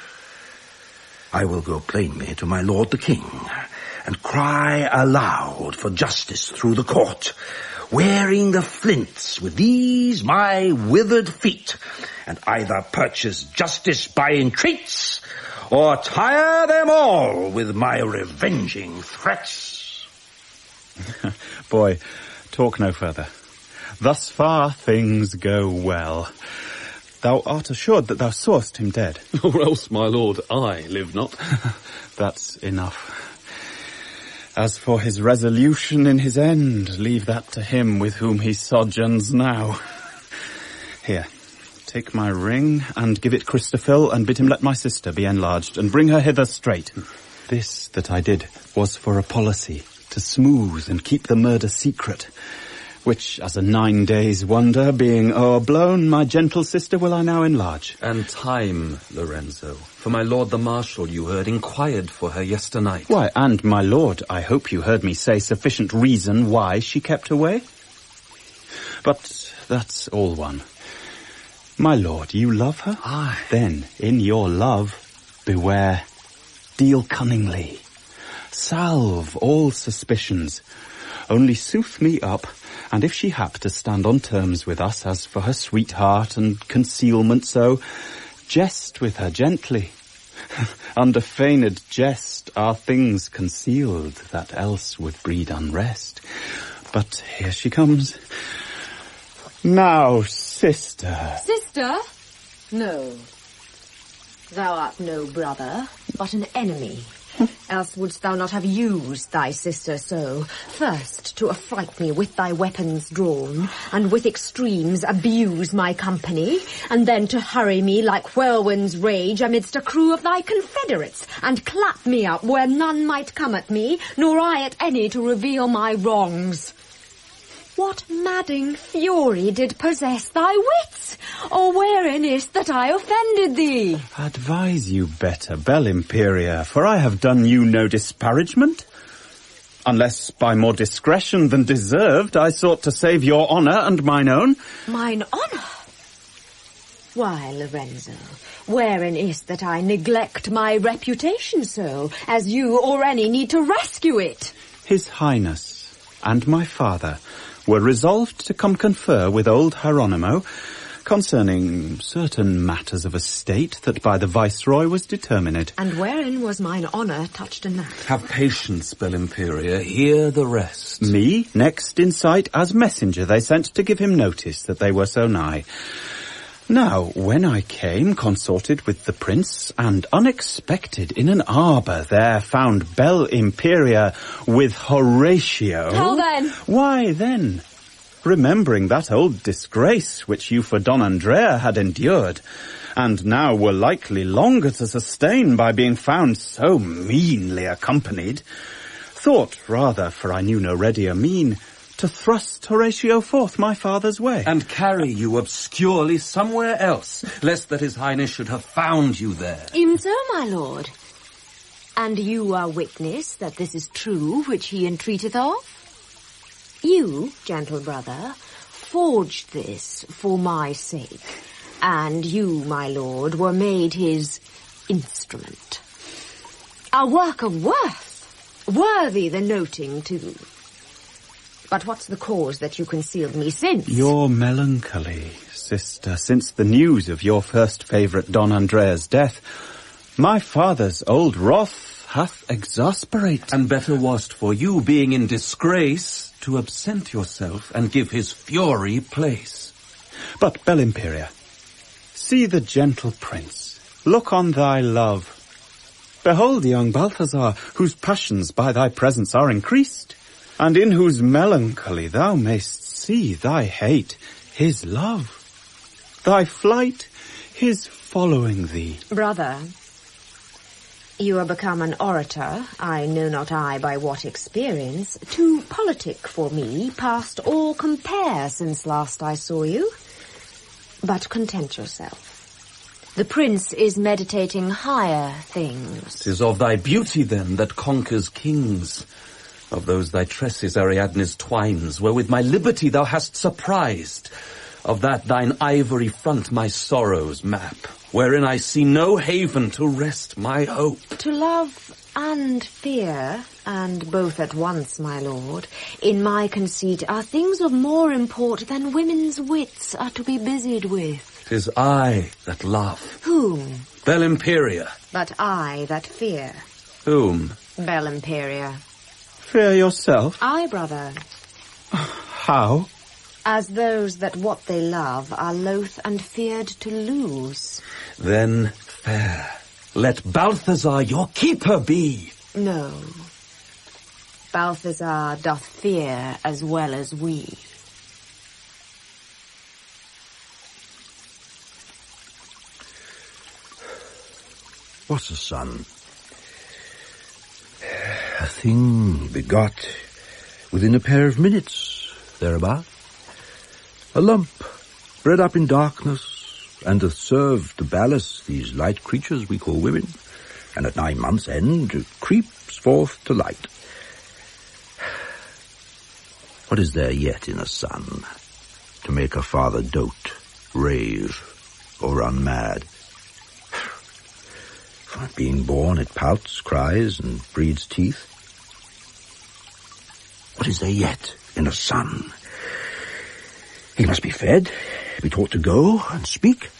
I will go plainly to my lord the king, and cry aloud for justice through the court, wearing the flints with these my withered feet, and either purchase justice by entreats, or tire them all with my revenging threats. Boy, talk no further. Thus far things go well. Thou art assured that thou sawest him dead. Or else, my lord, I live not. That's enough. As for his resolution in his end, leave that to him with whom he sojourns now. Here, take my ring, and give it Christophil, and bid him let my sister be enlarged, and bring her hither straight. This that I did was for a policy, to smooth and keep the murder secret, which, as a 9 days' wonder being o'erblown, my gentle sister will I now enlarge. And time, Lorenzo, for my lord the Marshal, you heard, inquired for her yesternight. Why, and my lord, I hope you heard me say sufficient reason why she kept away. But that's all one. My lord, you love her? Aye. Then, in your love, beware. Deal cunningly. Salve all suspicions. Only sooth me up, and if she hap to stand on terms with us as for her sweetheart and concealment so, jest with her gently. Under feigned jest are things concealed that else would breed unrest. But here she comes. Now, sister. Sister? No. Thou art no brother, but an enemy. Else wouldst thou not have used thy sister so, first to affright me with thy weapons drawn, and with extremes abuse my company, and then to hurry me like whirlwind's rage amidst a crew of thy confederates, and clap me up where none might come at me, nor I at any to reveal my wrongs. What madding fury did possess thy wits? Or wherein is that I offended thee? Advise you better, Bel Imperia, for I have done you no disparagement. Unless by more discretion than deserved I sought to save your honour and mine own. Mine honour? Why, Lorenzo, wherein is that I neglect my reputation so, as you or any need to rescue it? His Highness and my father were resolved to come confer with old Hieronymo concerning certain matters of estate that by the Viceroy was determined. And wherein was mine honour touched in that? Have patience, Bel Imperia, hear the rest. Me, next in sight, as messenger they sent to give him notice that they were so nigh. Now, when I came, consorted with the prince, and unexpected in an arbour there found Bel Imperia with Horatio. How then? Why then, remembering that old disgrace which you for Don Andrea had endured, and now were likely longer to sustain by being found so meanly accompanied, thought rather, for I knew no readier mean, to thrust Horatio forth my father's way. And carry you obscurely somewhere else, lest that his highness should have found you there. E'en so, my lord. And you are witness that this is true which he entreateth of? You, gentle brother, forged this for my sake, and you, my lord, were made his instrument. A work of worth, worthy the noting too. But what's the cause that you concealed me since? Your melancholy, sister, since the news of your first favourite Don Andrea's death, my father's old wrath hath exasperated. And better was't for you, being in disgrace, to absent yourself and give his fury place. But, Belimperia, see the gentle prince, look on thy love. Behold young Balthazar, whose passions by thy presence are increased, and in whose melancholy thou mayst see thy hate, his love, thy flight, his following thee. Brother, you are become an orator, I know not I by what experience, too politic for me, past all compare since last I saw you. But content yourself. The prince is meditating higher things. 'Tis of thy beauty, then, that conquers kings. Of those thy tresses Ariadne's twines, wherewith my liberty thou hast surprised. Of that thine ivory front my sorrows map, wherein I see no haven to rest my hope. To love and fear, and both at once, my lord, in my conceit are things of more import than women's wits are to be busied with. 'Tis I that love. Whom? Belimperia. But I that fear. Whom? Belimperia. Fear yourself? I, brother. How? As those that what they love are loath and feared to lose. Then, fair, let Balthazar your keeper be. No. Balthazar doth fear as well as we. What's a son? A thing begot within a pair of minutes, thereabout. A lump bred up in darkness, and doth serve to ballast these light creatures we call women, and at 9 months' end creeps forth to light. What is there yet in a son to make a father dote, rave, or run mad? Being born, it pouts, cries, and breeds teeth. What is there yet in a son? He must be fed, be taught to go and speak.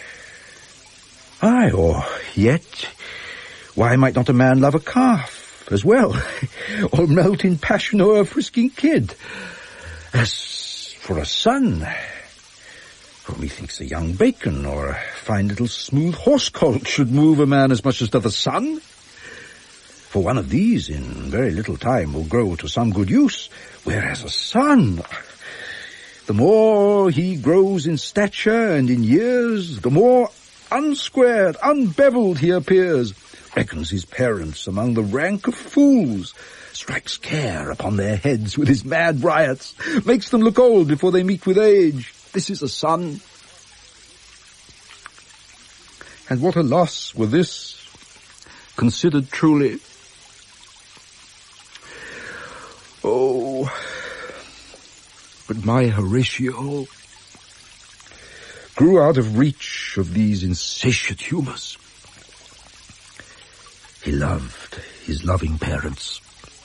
Aye, or yet, why might not a man love a calf as well, or melt in passion o'er a frisking kid? As for a son, methinks a young bacon or a fine little smooth horse colt should move a man as much as doth a son. For one of these in very little time will grow to some good use, whereas a son, the more he grows in stature and in years, the more unsquared, unbevelled he appears, reckons his parents among the rank of fools, strikes care upon their heads with his mad riots, makes them look old before they meet with age. This is a son. And what a loss were this, considered truly. Oh, but my Horatio grew out of reach of these insatiate humours. He loved his loving parents.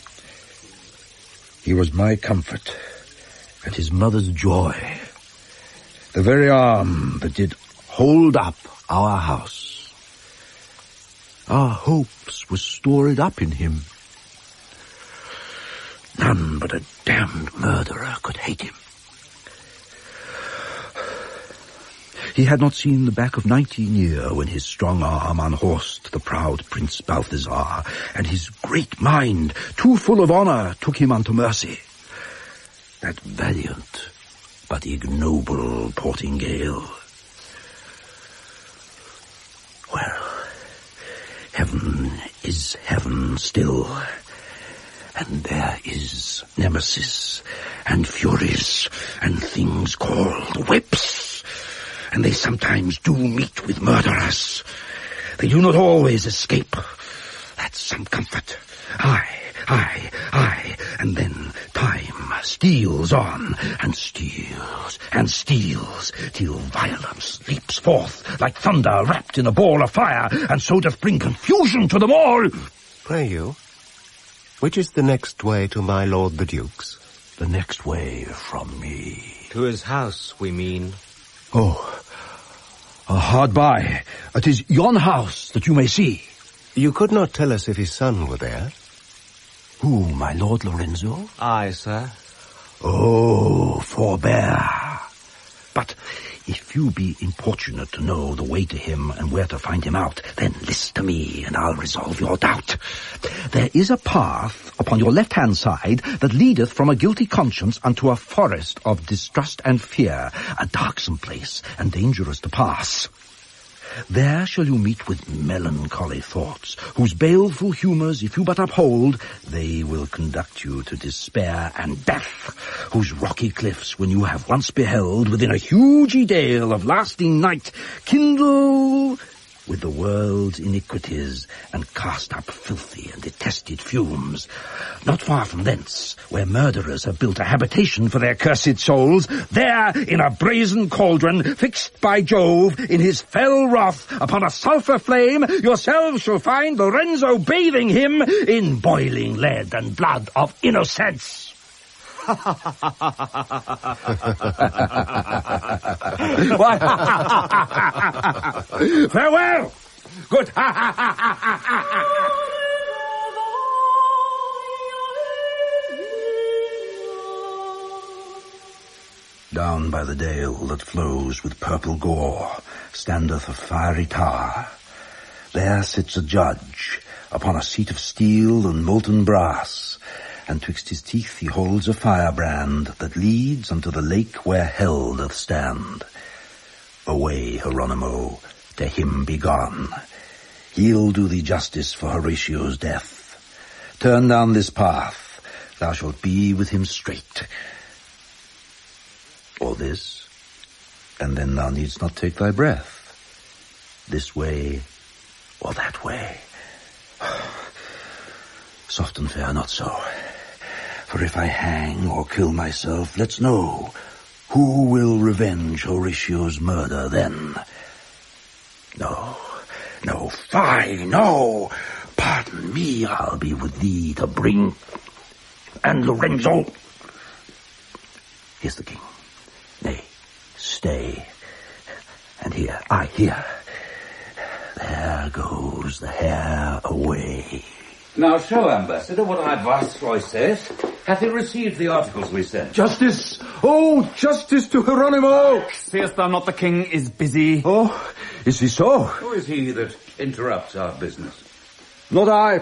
He was my comfort and his mother's joy, the very arm that did hold up our house. Our hopes were stored up in him. None but a damned murderer could hate him. He had not seen the back of 19 years when his strong arm unhorsed the proud Prince Balthazar, and his great mind, too full of honour, took him unto mercy. That valiant but ignoble Portingale. Well, heaven is heaven still, and there is nemesis and furies and things called whips, and they sometimes do meet with murderers. They do not always escape. That's some comfort. Aye, and then time steals on, and steals, till violence leaps forth like thunder wrapped in a ball of fire, and so doth bring confusion to them all. Pray you, which is the next way to my lord the Duke's? The next way from me. To his house, we mean. Hard by. It is yon house that you may see. You could not tell us if his son were there? Who, my Lord Lorenzo? Aye, sir. Oh, forbear. But if you be importunate to know the way to him and where to find him out, then list to me, and I'll resolve your doubt. There is a path upon your left-hand side that leadeth from a guilty conscience unto a forest of distrust and fear, a darksome place and dangerous to pass. There shall you meet with melancholy thoughts, whose baleful humours, if you but uphold, they will conduct you to despair and death, whose rocky cliffs, when you have once beheld, within a huge dale of lasting night, kindle with the world's iniquities, and cast up filthy and detested fumes. Not far from thence, where murderers have built a habitation for their cursed souls, there, in a brazen cauldron, fixed by Jove, in his fell wrath, upon a sulphur flame, yourselves shall find Lorenzo bathing him in boiling lead and blood of innocence. Farewell! Good. Down by the dale that flows with purple gore standeth a fiery tower. There sits a judge upon a seat of steel and molten brass, and twixt his teeth he holds a firebrand that leads unto the lake where hell doth stand. Away, Hieronymo, to him be gone. He'll do thee justice for Horatio's death. Turn down this path, thou shalt be with him straight. Or this, and then thou needst not take thy breath. This way, or that way. Soft and fair, not so. For if I hang or kill myself, let's know, who will revenge Horatio's murder then? No, fie, no! Pardon me, I'll be with thee to bring... And Lorenzo... Here's the king. Nay, stay. And here, here. There goes the hair away. Now show, Ambassador, what our Viceroy says. Hath he received the articles we sent? Justice! Oh, justice to Hieronymo! Seest thou not the king is busy? Oh, is he so? Who is he that interrupts our business? Not I.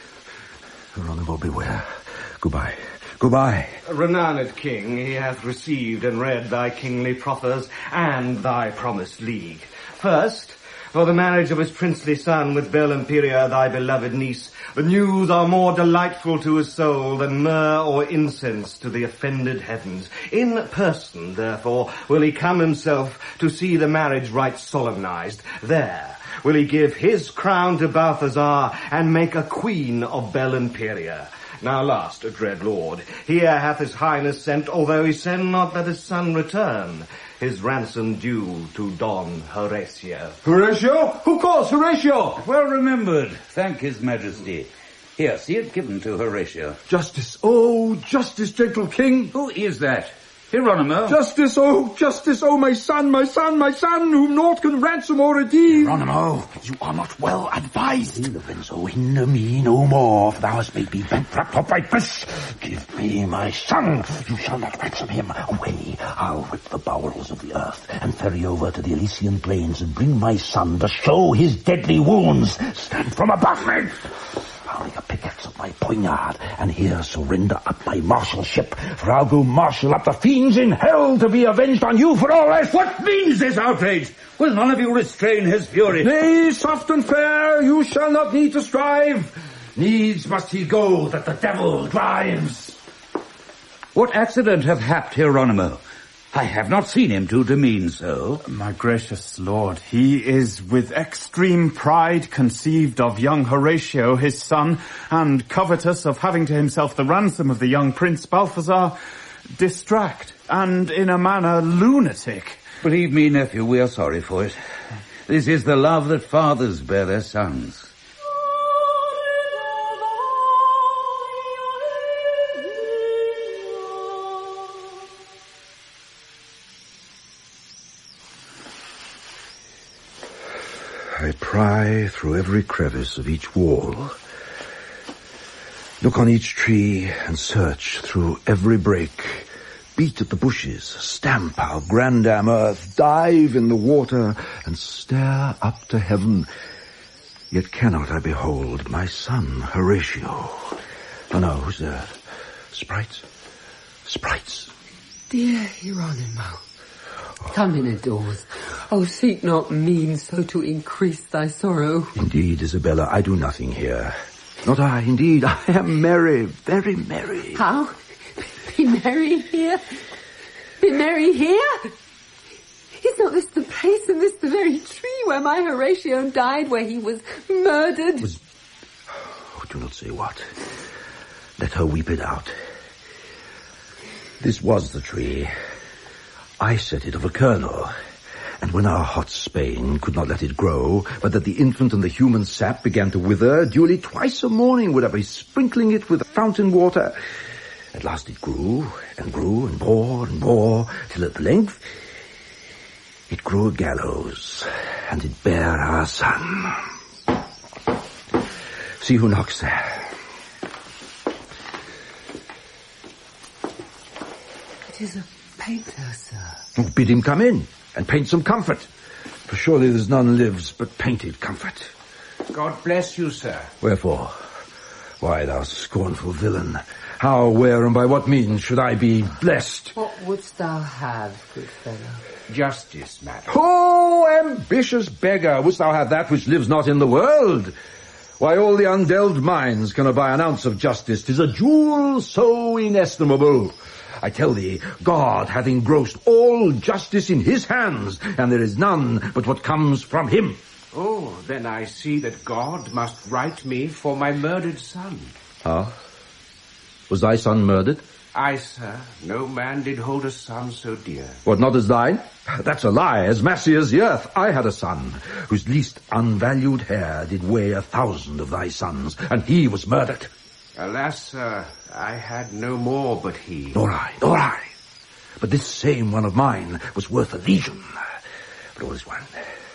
Hieronymo, beware. Goodbye. Goodbye. Renowned king, he hath received and read thy kingly proffers and thy promised league. First, for the marriage of his princely son with Belle Imperia, thy beloved niece, the news are more delightful to his soul than myrrh or incense to the offended heavens. In person, therefore, will he come himself to see the marriage rite solemnized. There will he give his crown to Balthazar and make a queen of Belle Imperia. Now last, dread lord, here hath his highness sent, although he send not that his son return, his ransom due to Don Horatio. Horatio? Who calls Horatio? Well remembered, thank his majesty. Here, see it given to Horatio. Justice, oh, justice, gentle king. Who is that? Hieronymo? Justice, oh, my son, whom naught can ransom or redeem. Hieronymo, you are not well advised. Lorenzo, hinder me no more, for thou hast made me bankrupt of like this. Give me my son. You shall not ransom him. Away, I'll rip the bowels of the earth and ferry over to the Elysian plains and bring my son to show his deadly wounds. Stand from above me. I'll make a pickaxe of my poignard, and here surrender up my marshalship, for I'll go marshal up the fiends in hell to be avenged on you for all this. What means this outrage? Will none of you restrain his fury? Nay, soft and fair, you shall not need to strive. Needs must he go that the devil drives. What accident hath happed Hieronymo? I have not seen him to demean so. My gracious lord, he is with extreme pride conceived of young Horatio, his son, and covetous of having to himself the ransom of the young Prince Balthazar, distract, and in a manner lunatic. Believe me, nephew, we are sorry for it. This is the love that fathers bear their sons. I pry through every crevice of each wall. Look on each tree and search through every break. Beat at the bushes, stamp our grandam earth, dive in the water and stare up to heaven. Yet cannot I behold my son Horatio. Oh no, who's there? Sprites? Sprites. Dear Hieronymo, come in indoors. Oh, seek not means so to increase thy sorrow. Indeed, Isabella, I do nothing here. Not I, indeed. I am merry, very merry. How? Be merry here? Be merry here? Is not this the place and this the very tree where my Horatio died, where he was murdered? Oh, do not say what. Let her weep it out. This was the tree. I set it of a kernel. And when our hot Spain could not let it grow, but that the infant and the human sap began to wither, duly twice a morning would I be sprinkling it with fountain water. At last it grew, and grew, and bore, till at length it grew a gallows, and it bare our son. See who knocks there. It is a painter, sir. Oh, bid him come in, and paint some comfort. For surely there's none lives but painted comfort. God bless you, sir. Wherefore? Why, thou scornful villain, how, where, and by what means should I be blessed? What wouldst thou have, good fellow? Justice, madam. Oh, ambitious beggar, wouldst thou have that which lives not in the world? Why, all the undelved mines cannot buy an ounce of justice. 'Tis a jewel so inestimable. I tell thee, God hath engrossed all justice in his hands, and there is none but what comes from him. Oh, then I see that God must right me for my murdered son. Ah? Was thy son murdered? Aye, sir. No man did hold a son so dear. What, not as thine? That's a lie, as massy as the earth. I had a son, whose least unvalued hair did weigh 1,000 of thy sons, and he was murdered. Alas, sir, I had no more but he. Nor I. But this same one of mine was worth a legion. But all is one.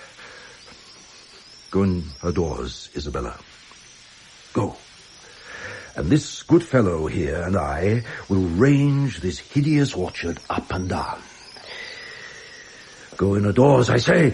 Go in her doors, Isabella. Go. And this good fellow here and I will range this hideous orchard up and down. Go in her doors, I say.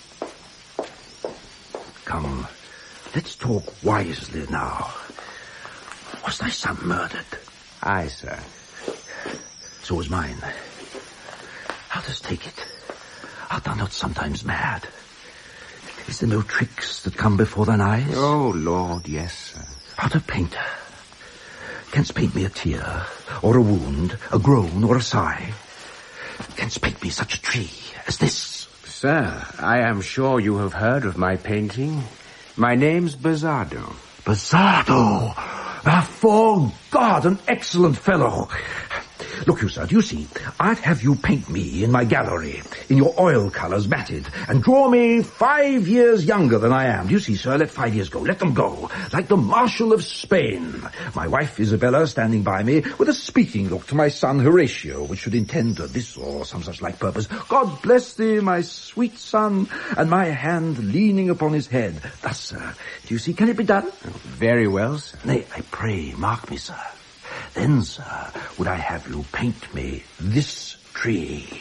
Come, let's talk wisely now. Was thy son murdered? Aye, sir. So was mine. How dost take it? Art thou not sometimes mad? Is there no tricks that come before thine eyes? Oh, Lord, yes, sir. Art a painter? Canst paint me a tear, or a wound, a groan, or a sigh? Canst paint me such a tree as this? Sir, I am sure you have heard of my painting. My name's Buzzardo. Buzzardo! For God, an excellent fellow. Look you, sir, do you see? I'd have you paint me in my gallery, in your oil colours matted, and draw me 5 years younger than I am. Do you see, sir? Let 5 years go. Let them go. Like the Marshal of Spain. My wife, Isabella, standing by me, with a speaking look to my son, Horatio, which should intend to this or some such like purpose. God bless thee, my sweet son, and my hand leaning upon his head. Thus, sir. Do you see? Can it be done? Very well, sir. Nay, I pray, mark me, sir. Then, sir, would I have you paint me this tree.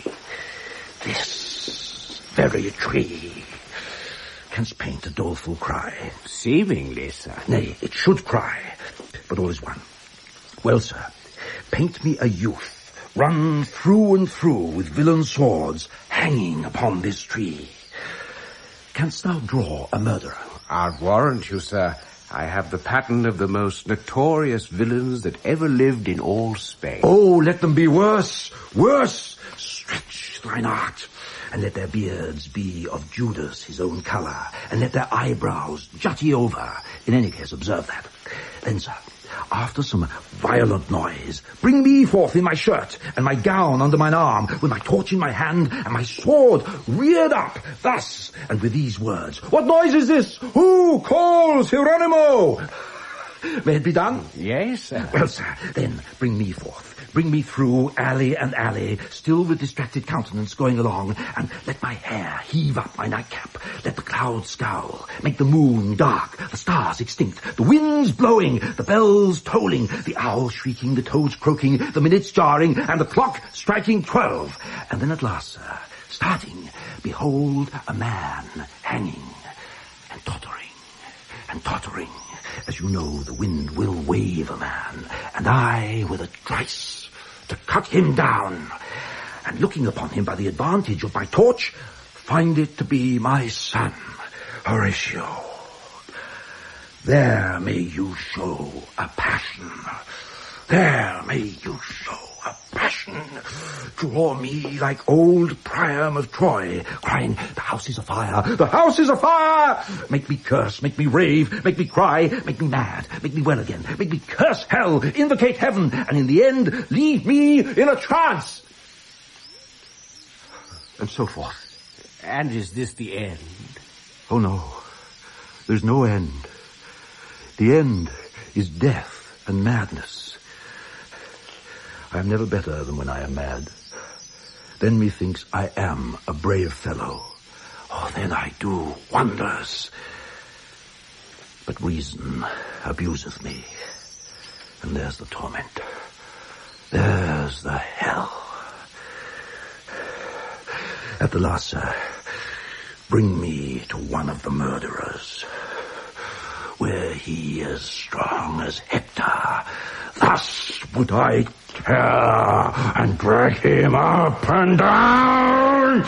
This very tree. Canst paint a doleful cry? Seemingly, sir. Nay, it should cry, but all is one. Well, sir, paint me a youth, run through and through with villain swords, hanging upon this tree. Canst thou draw a murderer? I'll warrant you, sir. I have the pattern of the most notorious villains that ever lived in all Spain. Oh, let them be worse, worse. Stretch thine art, and let their beards be of Judas his own colour, and let their eyebrows jutty over. In any case, observe that. Then, sir, after some violent noise, bring me forth in my shirt, and my gown under mine arm, with my torch in my hand, and my sword reared up, thus, and with these words, "What noise is this? Who calls Hieronymo?" May it be done? Yes, sir. Well, sir, then bring me forth. bring me through alley and alley, still with distracted countenance going along, and let my hair heave up my nightcap, let the clouds scowl, make the moon dark, the stars extinct, the winds blowing, the bells tolling, the owl shrieking, the toads croaking, the minutes jarring, and the clock striking 12. And then at last, sir, starting, behold a man hanging and tottering. As you know, the wind will wave a man, and I, with a trice, to cut him down. And looking upon him by the advantage of my torch, find it to be my son, Horatio. There may you show a passion. There may you show a passion. Draw me like old Priam of Troy, crying, the house is afire, the house is afire! Make me curse, make me rave, make me cry, make me mad, make me well again, make me curse hell, invocate heaven, and in the end, leave me in a trance! And so forth. And is this the end? Oh no, there's no end. The end is death and madness. I am never better than when I am mad. Then methinks I am a brave fellow. Oh, then I do wonders. But reason abuseth me. And there's the torment. There's the hell. At the last, sir, bring me to one of the murderers. Were he as strong as Hector, thus would I tear and drag him up and down.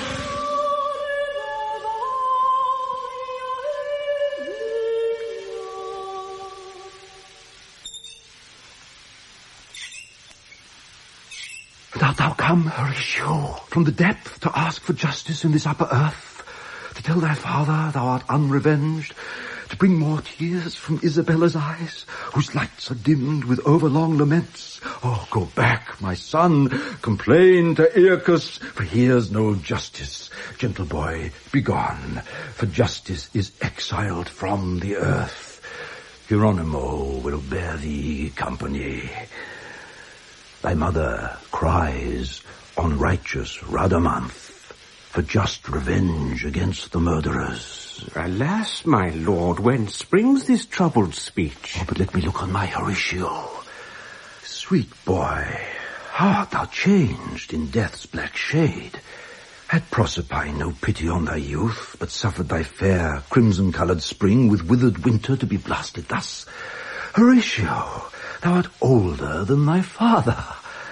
Art thou come, Horatio, from the depth to ask for justice in this upper earth, to tell thy father thou art unrevenged, to bring more tears from Isabella's eyes, whose lights are dimmed with overlong laments? Oh, go back, my son, complain to Aeacus, for here's no justice. Gentle boy, be gone, for justice is exiled from the earth. Hieronymo will bear thee company. Thy mother cries on righteous Rhadamanth for just revenge against the murderers. Alas, my lord, whence springs this troubled speech? Oh, but let me look on my Horatio. Sweet boy, how art thou changed in death's black shade? Had Proserpine no pity on thy youth, but suffered thy fair, crimson-coloured spring with withered winter to be blasted thus? Horatio, thou art older than thy father.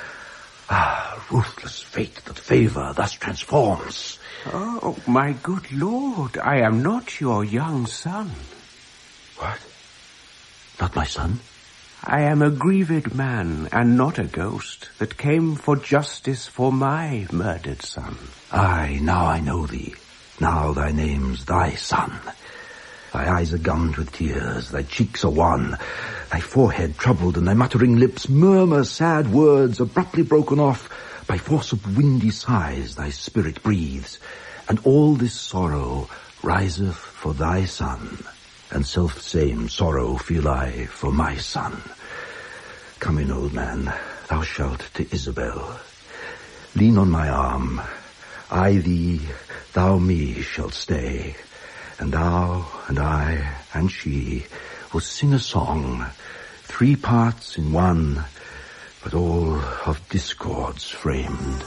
Ah, ruthless fate that favour thus transforms. Oh, my good lord, I am not your young son. What? Not my son? I am a grieved man, and not a ghost, that came for justice for my murdered son. Aye, now I know thee. Now thy name's thy son. Thy eyes are gummed with tears, thy cheeks are wan, thy forehead troubled, and thy muttering lips murmur sad words abruptly broken off. By force of windy sighs thy spirit breathes, and all this sorrow riseth for thy son, and self-same sorrow feel I for my son. Come in, old man, thou shalt to Isabel. Lean on my arm, I thee, thou me shalt stay, and thou and I and she will sing a song, 3 parts in one, but all of discords framed.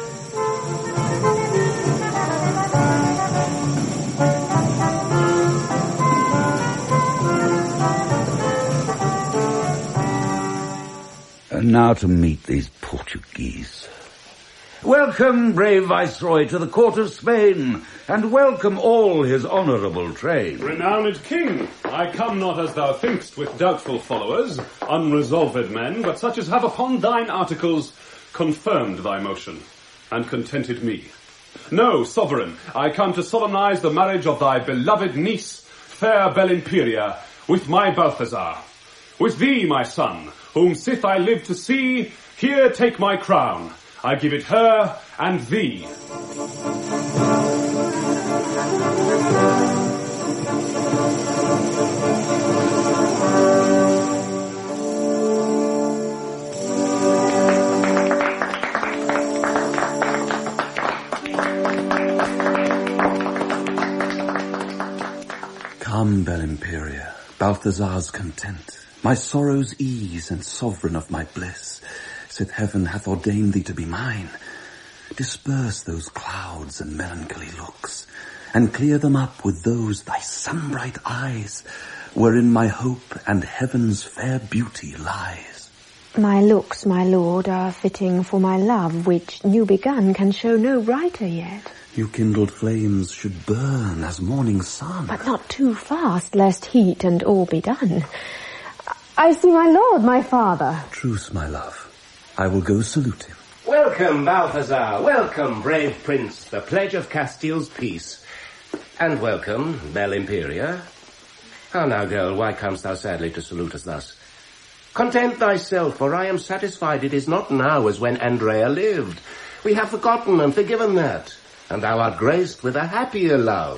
And now to meet these Portuguese. Welcome, brave Viceroy, to the court of Spain, and welcome all his honourable train. Renowned King, I come not as thou think'st with doubtful followers, unresolved men, but such as have upon thine articles confirmed thy motion, and contented me. No, sovereign, I come to solemnize the marriage of thy beloved niece, fair Belimperia, with my Balthazar. With thee, my son, whom sith I live to see, here take my crown. I give it her and thee. Come, Belimperia, Balthazar's content, my sorrow's ease and sovereign of my bliss, sith heaven hath ordained thee to be mine. Disperse those clouds and melancholy looks, and clear them up with those thy sunbright eyes, wherein my hope and heaven's fair beauty lies. My looks, my lord, are fitting for my love, which, new begun, can show no brighter yet. You kindled flames should burn as morning sun. But not too fast, lest heat and all be done. I see my lord, my father. Truce, my love. I will go salute him. Welcome, Balthazar. Welcome, brave prince, the pledge of Castile's peace. And welcome, Belimperia. How now, girl, why comest thou sadly to salute us thus? Content thyself, for I am satisfied it is not now as when Andrea lived. We have forgotten and forgiven that, and thou art graced with a happier love.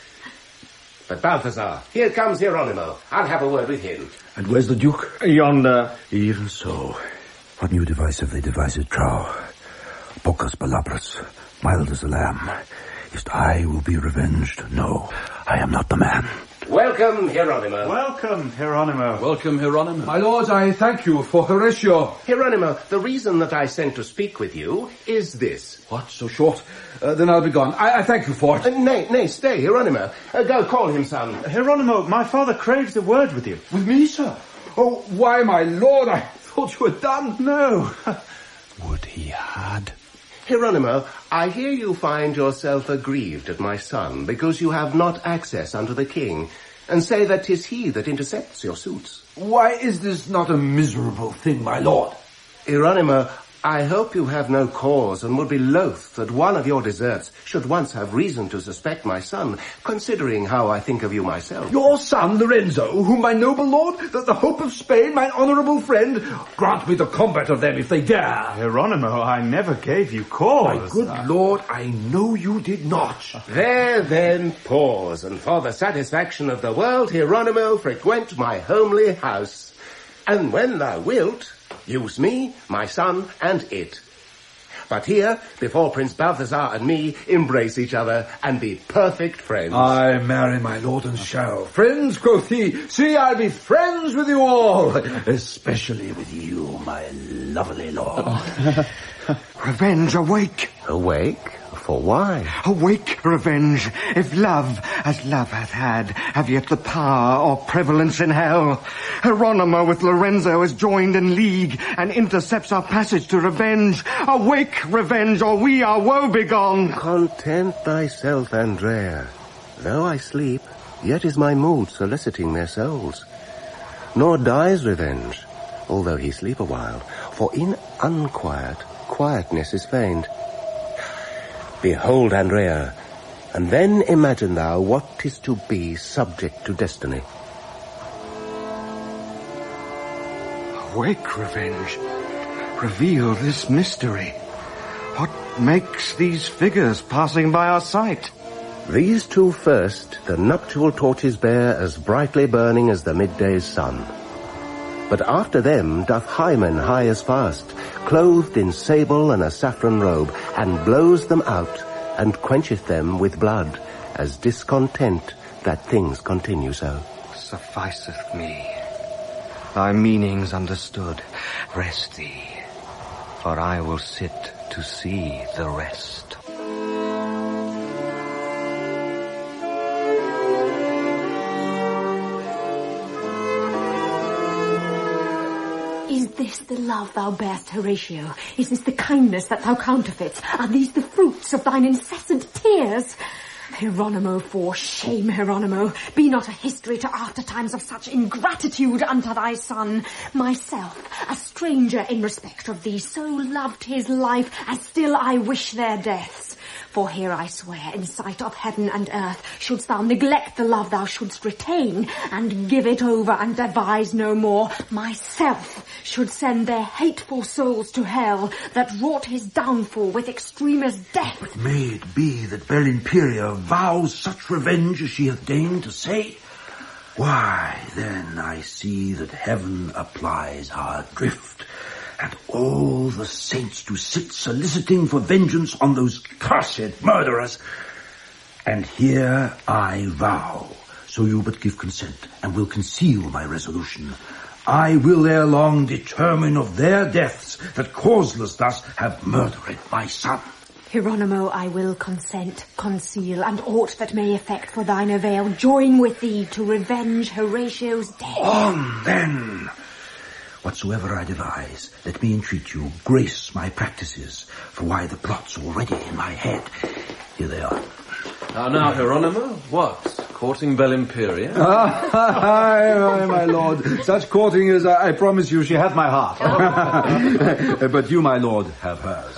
But Balthazar, here comes Hieronymo. I'll have a word with him. And where's the Duke? Yonder. Even so. What new device have they devised at Trow? Pocas palabras, mild as a lamb. If I will be revenged, no, I am not the man. Welcome, Hieronymo. Welcome, Hieronymo. Welcome, Hieronymo. My lords, I thank you for Horatio. Hieronymo, the reason that I sent to speak with you is this. What, so short? Then I'll be gone. I thank you for it. Nay, stay, Hieronymo. Go call him, son. Hieronymo, my father craves a word with you. With me, sir? Oh, why, my lord, I thought you were done. No. Would he had. Hieronymo, I hear you find yourself aggrieved at my son because you have not access unto the king, and say that 'tis he that intercepts your suits. Why is this not a miserable thing, my lord? Hieronymo, I hope you have no cause and would be loath that one of your deserts should once have reason to suspect my son, considering how I think of you myself. Your son, Lorenzo, whom my noble lord, the hope of Spain, my honourable friend, grant me the combat of them if they dare. Hieronymo, I never gave you cause. My good lord, I know you did not. There then pause, and for the satisfaction of the world, Hieronymo, frequent my homely house. And when thou wilt, use me, my son, and it. But here, before Prince Balthazar and me, embrace each other and be perfect friends. I marry my lord and shall. Friends, quoth he, see, I'll be friends with you all, especially with you, my lovely lord. Revenge, awake. Awake? For why? Awake, revenge, if love, as love hath had, have yet the power or prevalence in hell. Hieronymo with Lorenzo is joined in league, and intercepts our passage to revenge. Awake, revenge, or we are woe begone. Content thyself, Andrea. Though I sleep, yet is my mood soliciting their souls. Nor dies revenge, although he sleep a while, for in unquiet, quietness is feigned. Behold, Andrea, and then imagine thou what 'tis to be subject to destiny. Awake, revenge. Reveal this mystery. What makes these figures passing by our sight? These two first the nuptial torches bear as brightly burning as the midday's sun. But after them doth Hymen hie as fast, clothed in sable and a saffron robe, and blows them out, and quencheth them with blood, as discontent that things continue so. Sufficeth me. Thy meaning's understood. Rest thee, for I will sit to see the rest. Is this the love thou bearest, Horatio? Is this the kindness that thou counterfeits? Are these the fruits of thine incessant tears? Hieronymo, for shame, Hieronymo. Be not a history to aftertimes of such ingratitude unto thy son. Myself, a stranger in respect of thee, so loved his life as still I wish their deaths. For here I swear, in sight of heaven and earth, shouldst thou neglect the love thou shouldst retain, and give it over and devise no more, myself should send their hateful souls to hell, that wrought his downfall with extremest death. But may it be that Belimperia vows such revenge as she hath deigned to say? Why, then I see that heaven applies our drift, and all the saints do sit soliciting for vengeance on those cursed murderers. And here I vow, so you but give consent, and will conceal my resolution. I will ere long determine of their deaths that causeless thus have murdered my son. Hieronymo, I will consent, conceal, and aught that may effect for thine avail, join with thee to revenge Horatio's death. On then! Whatsoever I devise, let me entreat you, grace my practices, for why the plot's already in my head. Here they are. Now, Hieronymo, what? Courting Belimperia? Aye, my lord. Such courting as I promise you she hath my heart. But you, my lord, have hers.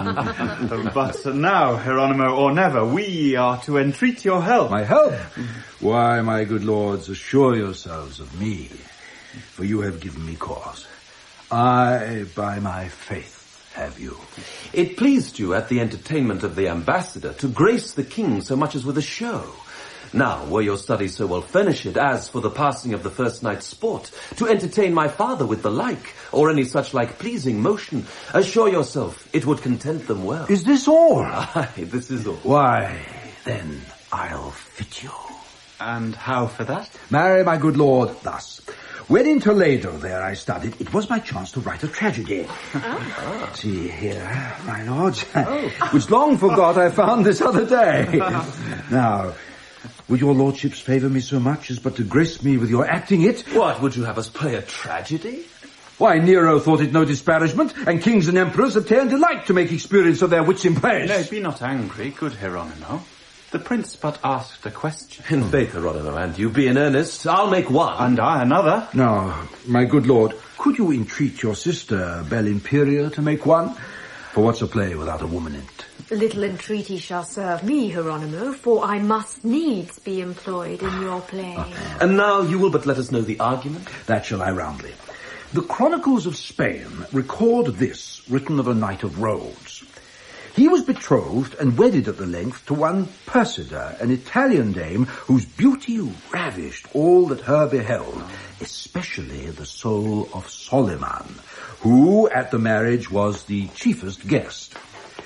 But now, Hieronymo, or never, we are to entreat your help. My help? Why, my good lords, assure yourselves of me, for you have given me cause. I, by my faith, have you. It pleased you at the entertainment of the ambassador to grace the king so much as with a show. Now, were your studies so well furnished as for the passing of the first night's sport, to entertain my father with the like, or any such like pleasing motion, assure yourself it would content them well. Is this all? Aye, this is all. Why, then I'll fit you. And how for that? Marry, my good lord, thus. When in Toledo there I studied, it was my chance to write a tragedy. See here, my lords, which long forgot I found this other day. Now, would your lordships favour me so much as but to grace me with your acting it? What, would you have us play a tragedy? Why, Nero thought it no disparagement, and kings and emperors obtain delight to make experience of their wits in plays. Nay, be not angry, good Hieronymo. The prince but asked a question. In faith, Hieronymo, and you be in earnest, I'll make one. And I another. Now, my good lord, could you entreat your sister, Belimperia, to make one? For what's a play without a woman in it? Little entreaty shall serve me, Hieronymo, for I must needs be employed in your play. And now you will but let us know the argument? That shall I roundly. The Chronicles of Spain record this, written of a knight of Rhodes. He was betrothed and wedded at the length to one Persida, an Italian dame whose beauty ravished all that her beheld, especially the soul of Soliman, who at the marriage was the chiefest guest.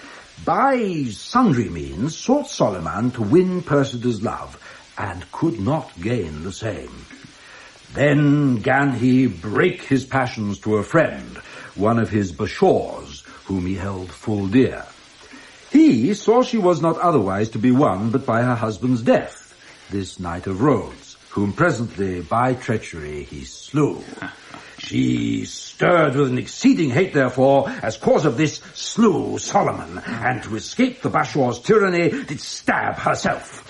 By sundry means sought Soliman to win Persida's love, and could not gain the same. Then gan he break his passions to a friend, one of his bashaws, whom he held full dear. He saw she was not otherwise to be won but by her husband's death, this knight of Rhodes, whom presently by treachery he slew. She stirred with an exceeding hate, therefore, as cause of this, slew Solomon, and to escape the Bashaw's tyranny, did stab herself.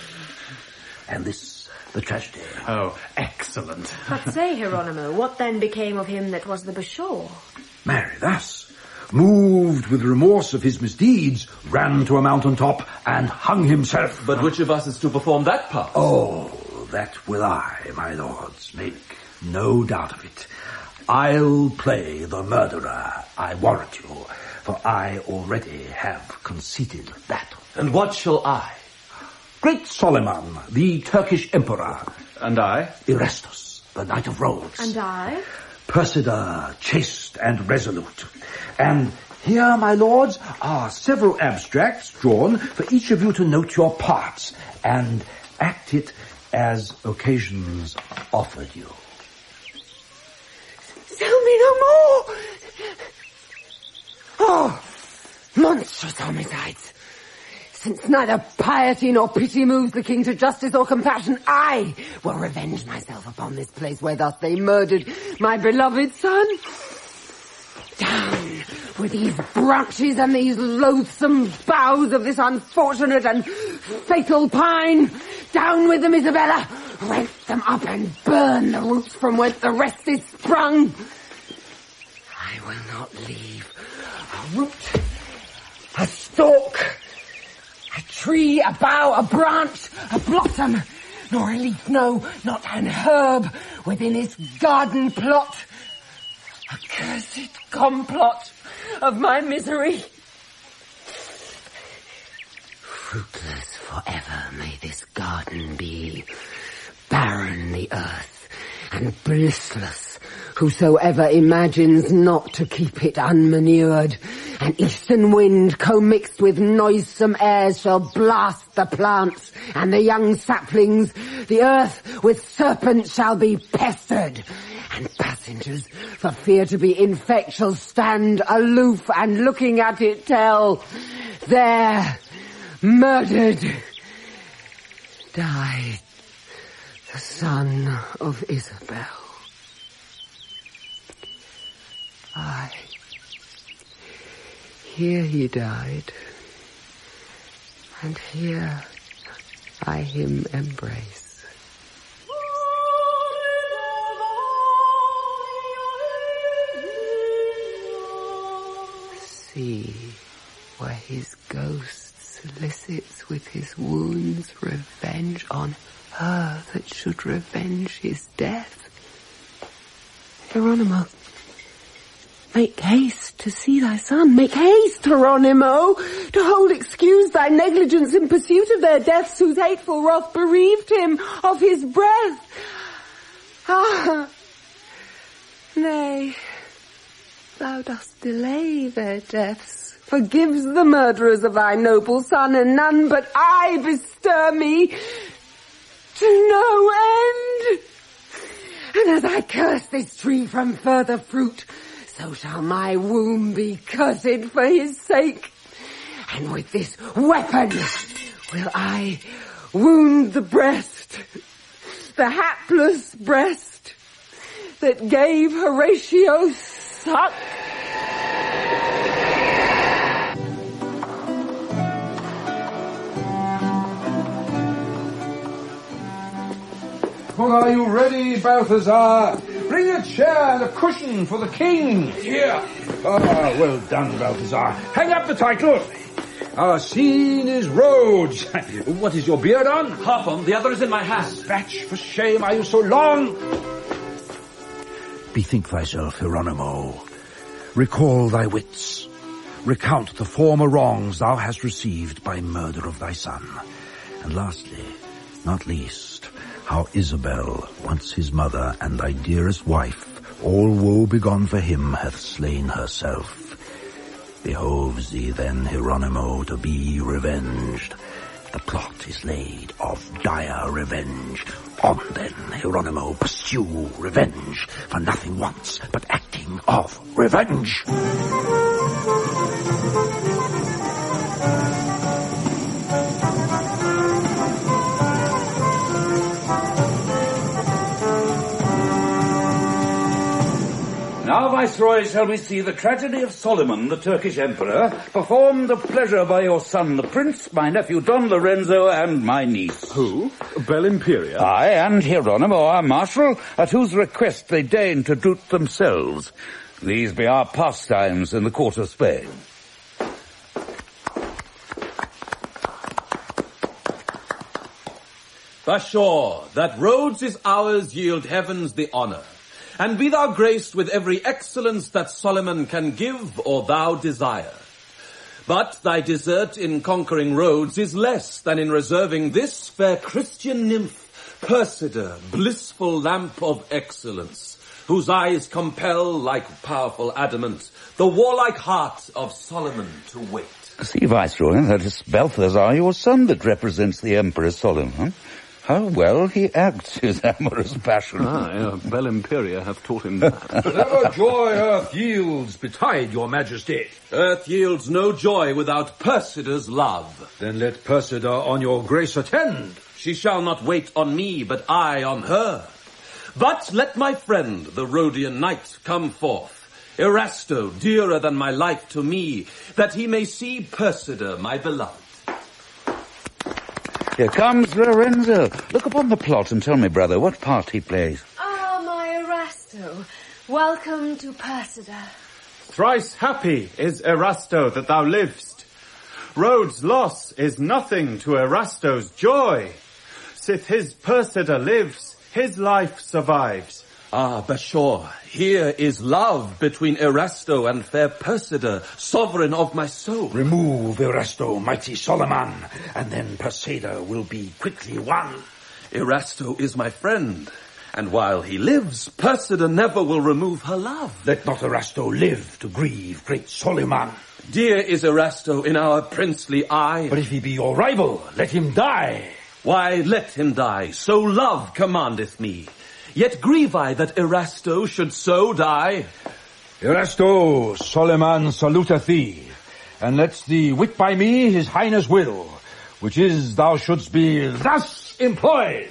And this, the tragedy. Oh, excellent. But say, Hieronymo, what then became of him that was the Bashaw? Marry, thus, moved with remorse of his misdeeds, ran to a mountain top and hung himself. But which of us is to perform that part? Oh, that will I, my lords, make no doubt of it. I'll play the murderer, I warrant you, for I already have conceited that. And what shall I? Great Soliman, the Turkish emperor. And I? Erastus, the knight of Rhodes. And I? Persida, chaste and resolute. And here, my lords, are several abstracts drawn for each of you to note your parts and act it as occasions offered you. Tell me no more! Oh, monstrous homicides! Since neither piety nor pity moves the king to justice or compassion, I will revenge myself upon this place where thus they murdered my beloved son. Down with these branches and these loathsome boughs of this unfortunate and fatal pine. Down with them, Isabella. Rent them up and burn the roots from whence the rest is sprung. I will not leave a root, a stalk, a tree, a bough, a branch, a blossom, nor a leaf, no, not an herb within this garden plot. A cursed complot of my misery. Fruitless forever may this garden be, barren the earth, and blissless whosoever imagines not to keep it unmanured, An eastern wind commixed with noisome airs shall blast the plants and the young saplings. The earth with serpents shall be pestered. And passengers, for fear to be infect, shall stand aloof and looking at it tell, there, murdered, died the son of Isabel. Aye, here he died, and here I him embrace. See where his ghost solicits with his wounds revenge on her that should revenge his death. Hieronymo, make haste to see thy son. Make haste, Hieronymo, to hold excuse thy negligence in pursuit of their deaths, whose hateful wrath bereaved him of his breath. Ah, nay, thou dost delay their deaths, forgives the murderers of thy noble son, and none but I bestir me to no end. And as I curse this tree from further fruit, so shall my womb be cursed for his sake. And with this weapon will I wound the breast, the hapless breast that gave Horatio suck. Well, are you ready, Balthazar? Bring a chair and a cushion for the king. Here. Ah, well done, Balthazar. Hang up the title. Our scene is Rhodes. What is your beard on? Half on, the other is in my hat. Dispatch, for shame, are you so long? Bethink thyself, Hieronymo. Recall thy wits. Recount the former wrongs thou hast received by murder of thy son. And lastly, not least, how Isabel, once his mother and thy dearest wife, all woe begone for him, hath slain herself. Behoves thee then, Hieronymo, to be revenged. The plot is laid of dire revenge. On then, Hieronymo, pursue revenge, for nothing wants but acting of revenge. Now, Viceroy, shall we see the tragedy of Solomon, the Turkish emperor, performed of pleasure by your son, the prince, my nephew Don Lorenzo, and my niece. Who? Belimperia? Aye, and Hieronymo, our marshal, at whose request they deign to do't themselves. These be our pastimes in the court of Spain. Bashaw, that Rhodes is ours, yield heavens the honour. And be thou graced with every excellence that Solomon can give or thou desire. But thy desert in conquering Rhodes is less than in reserving this fair Christian nymph, Persida, blissful lamp of excellence, whose eyes compel, like powerful adamant, the warlike heart of Solomon to wait. See, Viceroy, that is Balthazar, your son, that represents the Emperor Solomon. How well he acts his amorous passion. Belimperia have taught him that. Whatever joy earth yields, betide your majesty. Earth yields no joy without Persida's love. Then let Persida on your grace attend. She shall not wait on me, but I on her. But let my friend, the Rhodian knight, come forth. Erasto, dearer than my life to me, that he may see Persida, my beloved. Here comes Lorenzo. Look upon the plot and tell me, brother, what part he plays. Ah, my Erasto, welcome to Persida. Thrice happy is Erasto that thou livest. Rhodes' loss is nothing to Erasto's joy. Sith his Persida lives, his life survives. Ah, Bashaw, here is love between Erasto and fair Persida, sovereign of my soul. Remove Erasto, mighty Solomon, and then Persida will be quickly won. Erasto is my friend, And while he lives, Persida never will remove her love. Let not Erasto live to grieve great Soliman. Dear is Erasto in our princely eye. But if he be your rival, let him die. Why, let him die, so love commandeth me. Yet grieve I that Erasto should so die. Erasto, Soliman saluteth thee, and lets thee wit by me his highness will, which is thou shouldst be thus employed.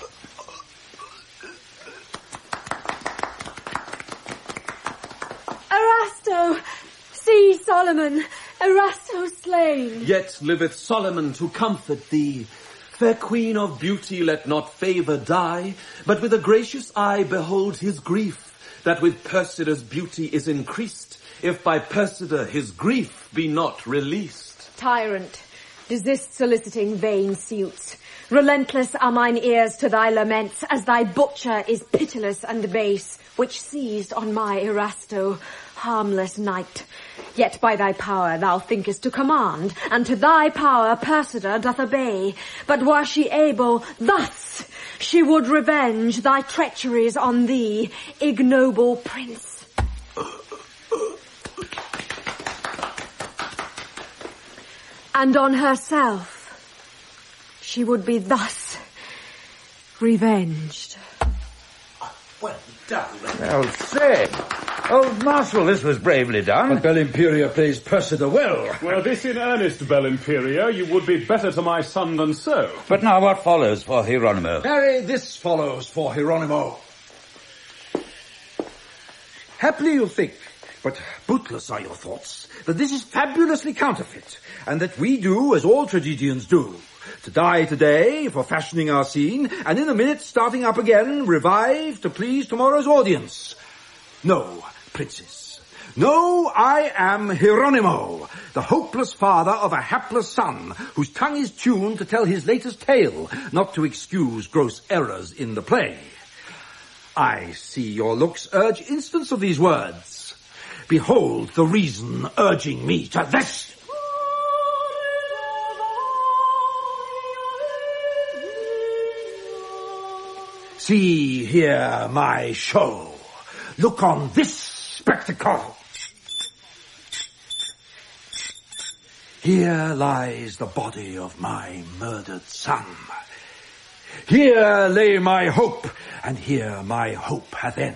Erasto! See Solomon! Erasto slain! Yet liveth Solomon to comfort thee. Fair queen of beauty, let not favour die, but with a gracious eye behold his grief, that with Persida's beauty is increased, if by Persida his grief be not released. Tyrant, desist soliciting vain suits. Relentless are mine ears to thy laments, as thy butcher is pitiless and base, which seized on my Erasto, harmless knight. Yet by thy power thou thinkest to command, and to thy power Persida doth obey. But were she able, thus she would revenge thy treacheries on thee, ignoble prince. And on herself she would be thus revenged. Well done. Well said. Old Marshal, this was bravely done. But Belimperia plays Persida well. Were this in earnest, Belimperia, you would be better to my son than so. But now what follows for Hieronymo? Harry, this follows for Hieronymo. Haply you think, but bootless are your thoughts, that this is fabulously counterfeit, and that we do as all tragedians do. To die today for fashioning our scene, and in a minute starting up again, revive to please tomorrow's audience. No, princes. No, I am Hieronymo, the hopeless father of a hapless son, whose tongue is tuned to tell his latest tale, not to excuse gross errors in the play. I see your looks urge instance of these words. Behold the reason urging me to this. See here my show. Look on this spectacle. Here lies the body of my murdered son. Here lay my hope, and here my hope hath end.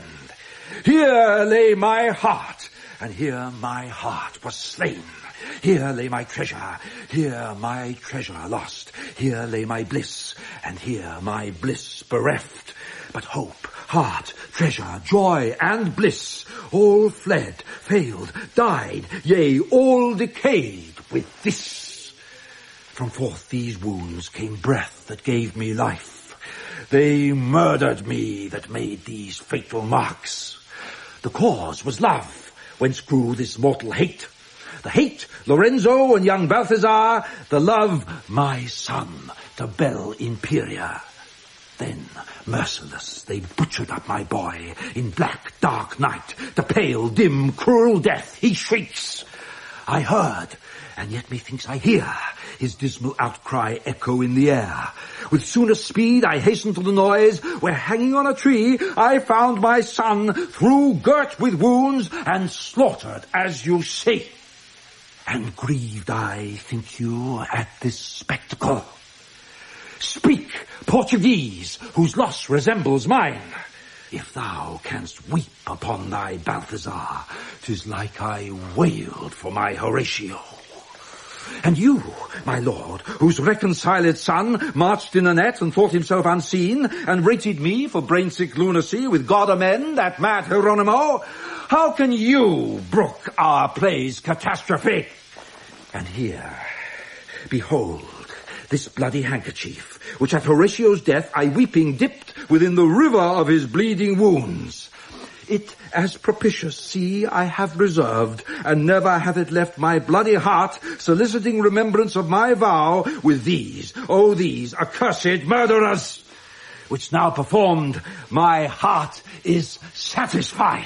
Here lay my heart, and here my heart was slain. Here lay my treasure, here my treasure lost. Here lay my bliss, and here my bliss bereft. But hope, heart, treasure, joy, and bliss, all fled, failed, died, yea, all decayed with this. From forth these wounds came breath that gave me life. They murdered me that made these fatal marks. The cause was love, whence grew this mortal hate. The hate, Lorenzo and young Balthazar. The love, my son, to Bel Imperia. Then, merciless, they butchered up my boy in black, dark night. The pale, dim, cruel death he shrieks. I heard, and yet methinks I hear his dismal outcry echo in the air. With sooner speed I hastened to the noise, where hanging on a tree I found my son, through girt with wounds and slaughtered as you see. And grieved I, think you, at this spectacle. Speak, Portuguese, whose loss resembles mine. If thou canst weep upon thy Balthazar, 'tis like I wailed for my Horatio. And you, my lord, whose reconciled son marched in a net and thought himself unseen, and rated me for brain-sick lunacy with God amend that mad Hieronymo, how can you brook our play's catastrophe? And here, behold, this bloody handkerchief, which at Horatio's death I weeping dipped within the river of his bleeding wounds. It, as propitious, see, I have reserved, and never hath it left my bloody heart, soliciting remembrance of my vow with these, oh these, accursed murderers, which now performed, my heart is satisfied.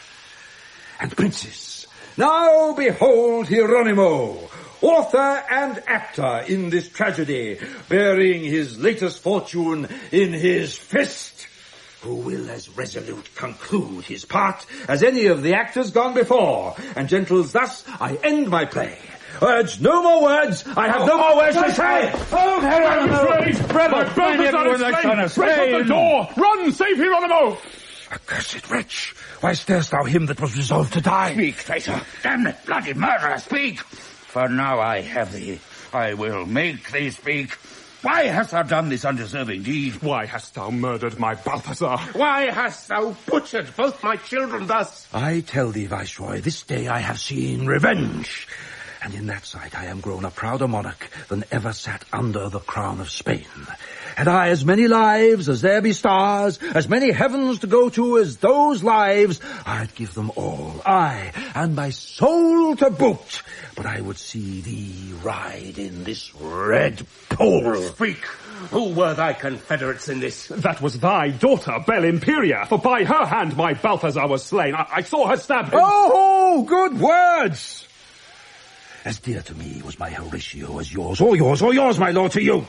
And princes, now behold Hieronymo, author and actor in this tragedy, bearing his latest fortune in his fist. who will as resolute conclude his part as any of the actors gone before. And, gentles, thus I end my play. Words, no more words. I have no more words to say. Oh, Hieronymo! Brother, everyone like son of Spain. Break the door! Run, save Hieronymo! Accursed wretch! Why starest thou him that was resolved to die? Speak, traitor! Damn it, bloody murderer, speak! For now I have thee. I will make thee speak. Why hast thou done this undeserving deed? Why hast thou murdered my Balthazar? Why hast thou butchered both my children thus? I tell thee, Viceroy, this day I have seen revenge. And in that sight I am grown a prouder monarch than ever sat under the crown of Spain. Had I as many lives as there be stars, as many heavens to go to as those lives, I'd give them all, aye, and my soul to boot. But I would see thee ride in this red pole. Speak! Who were thy confederates in this? That was thy daughter, Belle Imperia, for by her hand my Balthazar was slain. I saw her stab him. Oh, good words! As dear to me was my Horatio as yours, or yours, my lord, to you.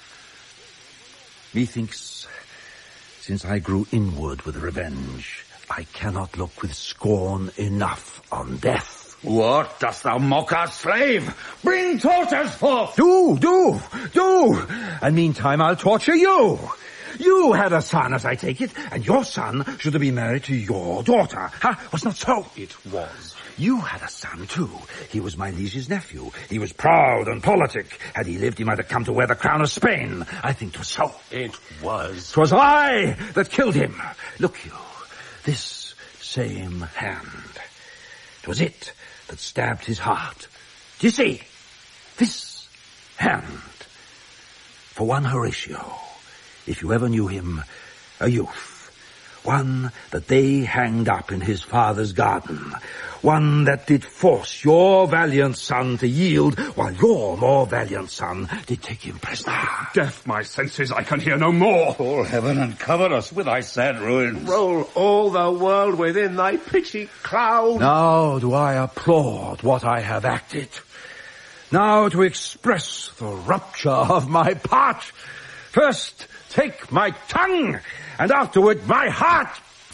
Methinks, since I grew inward with revenge, I cannot look with scorn enough on death. What, dost thou mock our slave? Bring tortures forth! Do! And meantime I'll torture you. You had a son, as I take it, and your son should have been married to your daughter. Huh? Was not so? It was. You had a son, too. He was my liege's nephew. He was proud and politic. Had he lived, he might have come to wear the crown of Spain. I think 'twas so. It was. 'Twas I that killed him. Look you, this same hand. 'Twas it that stabbed his heart. Do you see? This hand. For one Horatio, if you ever knew him, a youth. One that they hanged up in his father's garden. One that did force your valiant son to yield, while your more valiant son did take him prisoner. Deaf my senses, I can hear no more. Call heaven and cover us with thy sad ruins. Roll all the world within thy pitchy cloud. Now do I applaud what I have acted. Now to express the rupture of my part. First take my tongue, and afterward my heart.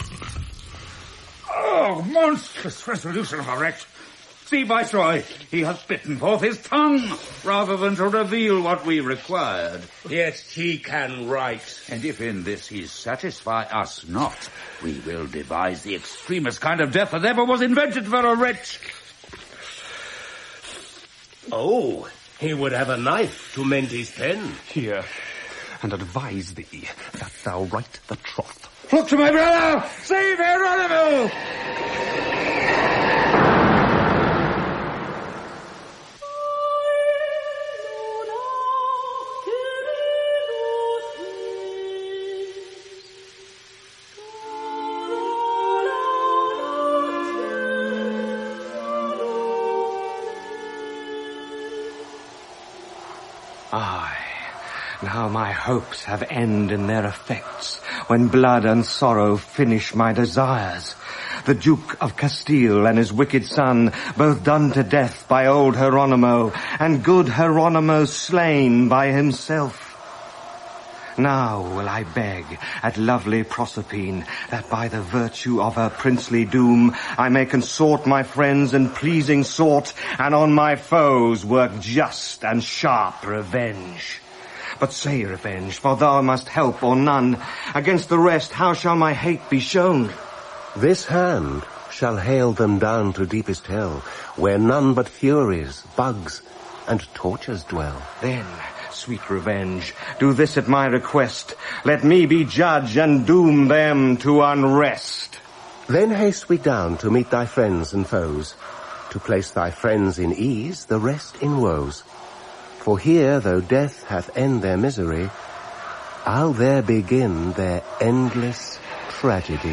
Oh, monstrous resolution of a wretch. See, Viceroy, he hath bitten forth his tongue, rather than to reveal what we required. Yet he can write. And if in this he satisfy us not, we will devise the extremest kind of death that ever was invented for a wretch. Oh, he would have a knife to mend his pen. Here, and advise thee that thou write the troth. Look to my brother! Save Hieronymo! Aye, now my hopes have end in their effects, when blood and sorrow finish my desires. The Duke of Castile and his wicked son, both done to death by old Hieronymo, and good Hieronymo slain by himself. Now will I beg at lovely Proserpine, that by the virtue of her princely doom I may consort my friends in pleasing sort, and on my foes work just and sharp revenge. But say revenge, for thou must help or none. Against the rest, how shall my hate be shown? This hand shall hale them down to deepest hell, where none but furies, bugs, and tortures dwell. Then, sweet revenge, do this at my request. Let me be judge and doom them to unrest. Then haste we down to meet thy friends and foes, to place thy friends in ease, the rest in woes. For here, though death hath end their misery, I'll there begin their endless tragedy.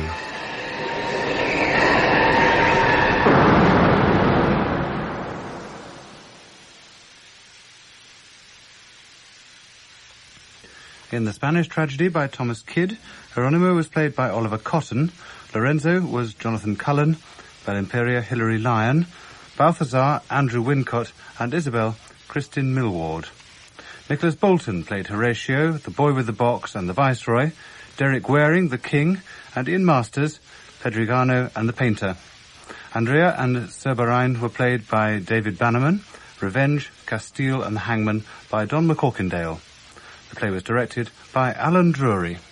In the Spanish tragedy by Thomas Kyd, Hieronymo was played by Oliver Cotton, Lorenzo was Jonathan Cullen, Belle Imperia Hilary Lyon, Balthazar Andrew Wincott, and Isabel Kristin Millward. Nicholas Bolton played Horatio, the boy with the box, and the Viceroy. Derek Waring, the king, and in Masters, Pedrigano and the painter. Andrea and Cerberine were played by David Bannerman, Revenge, Castile and the Hangman by Don McCorkindale. The play was directed by Alan Drury.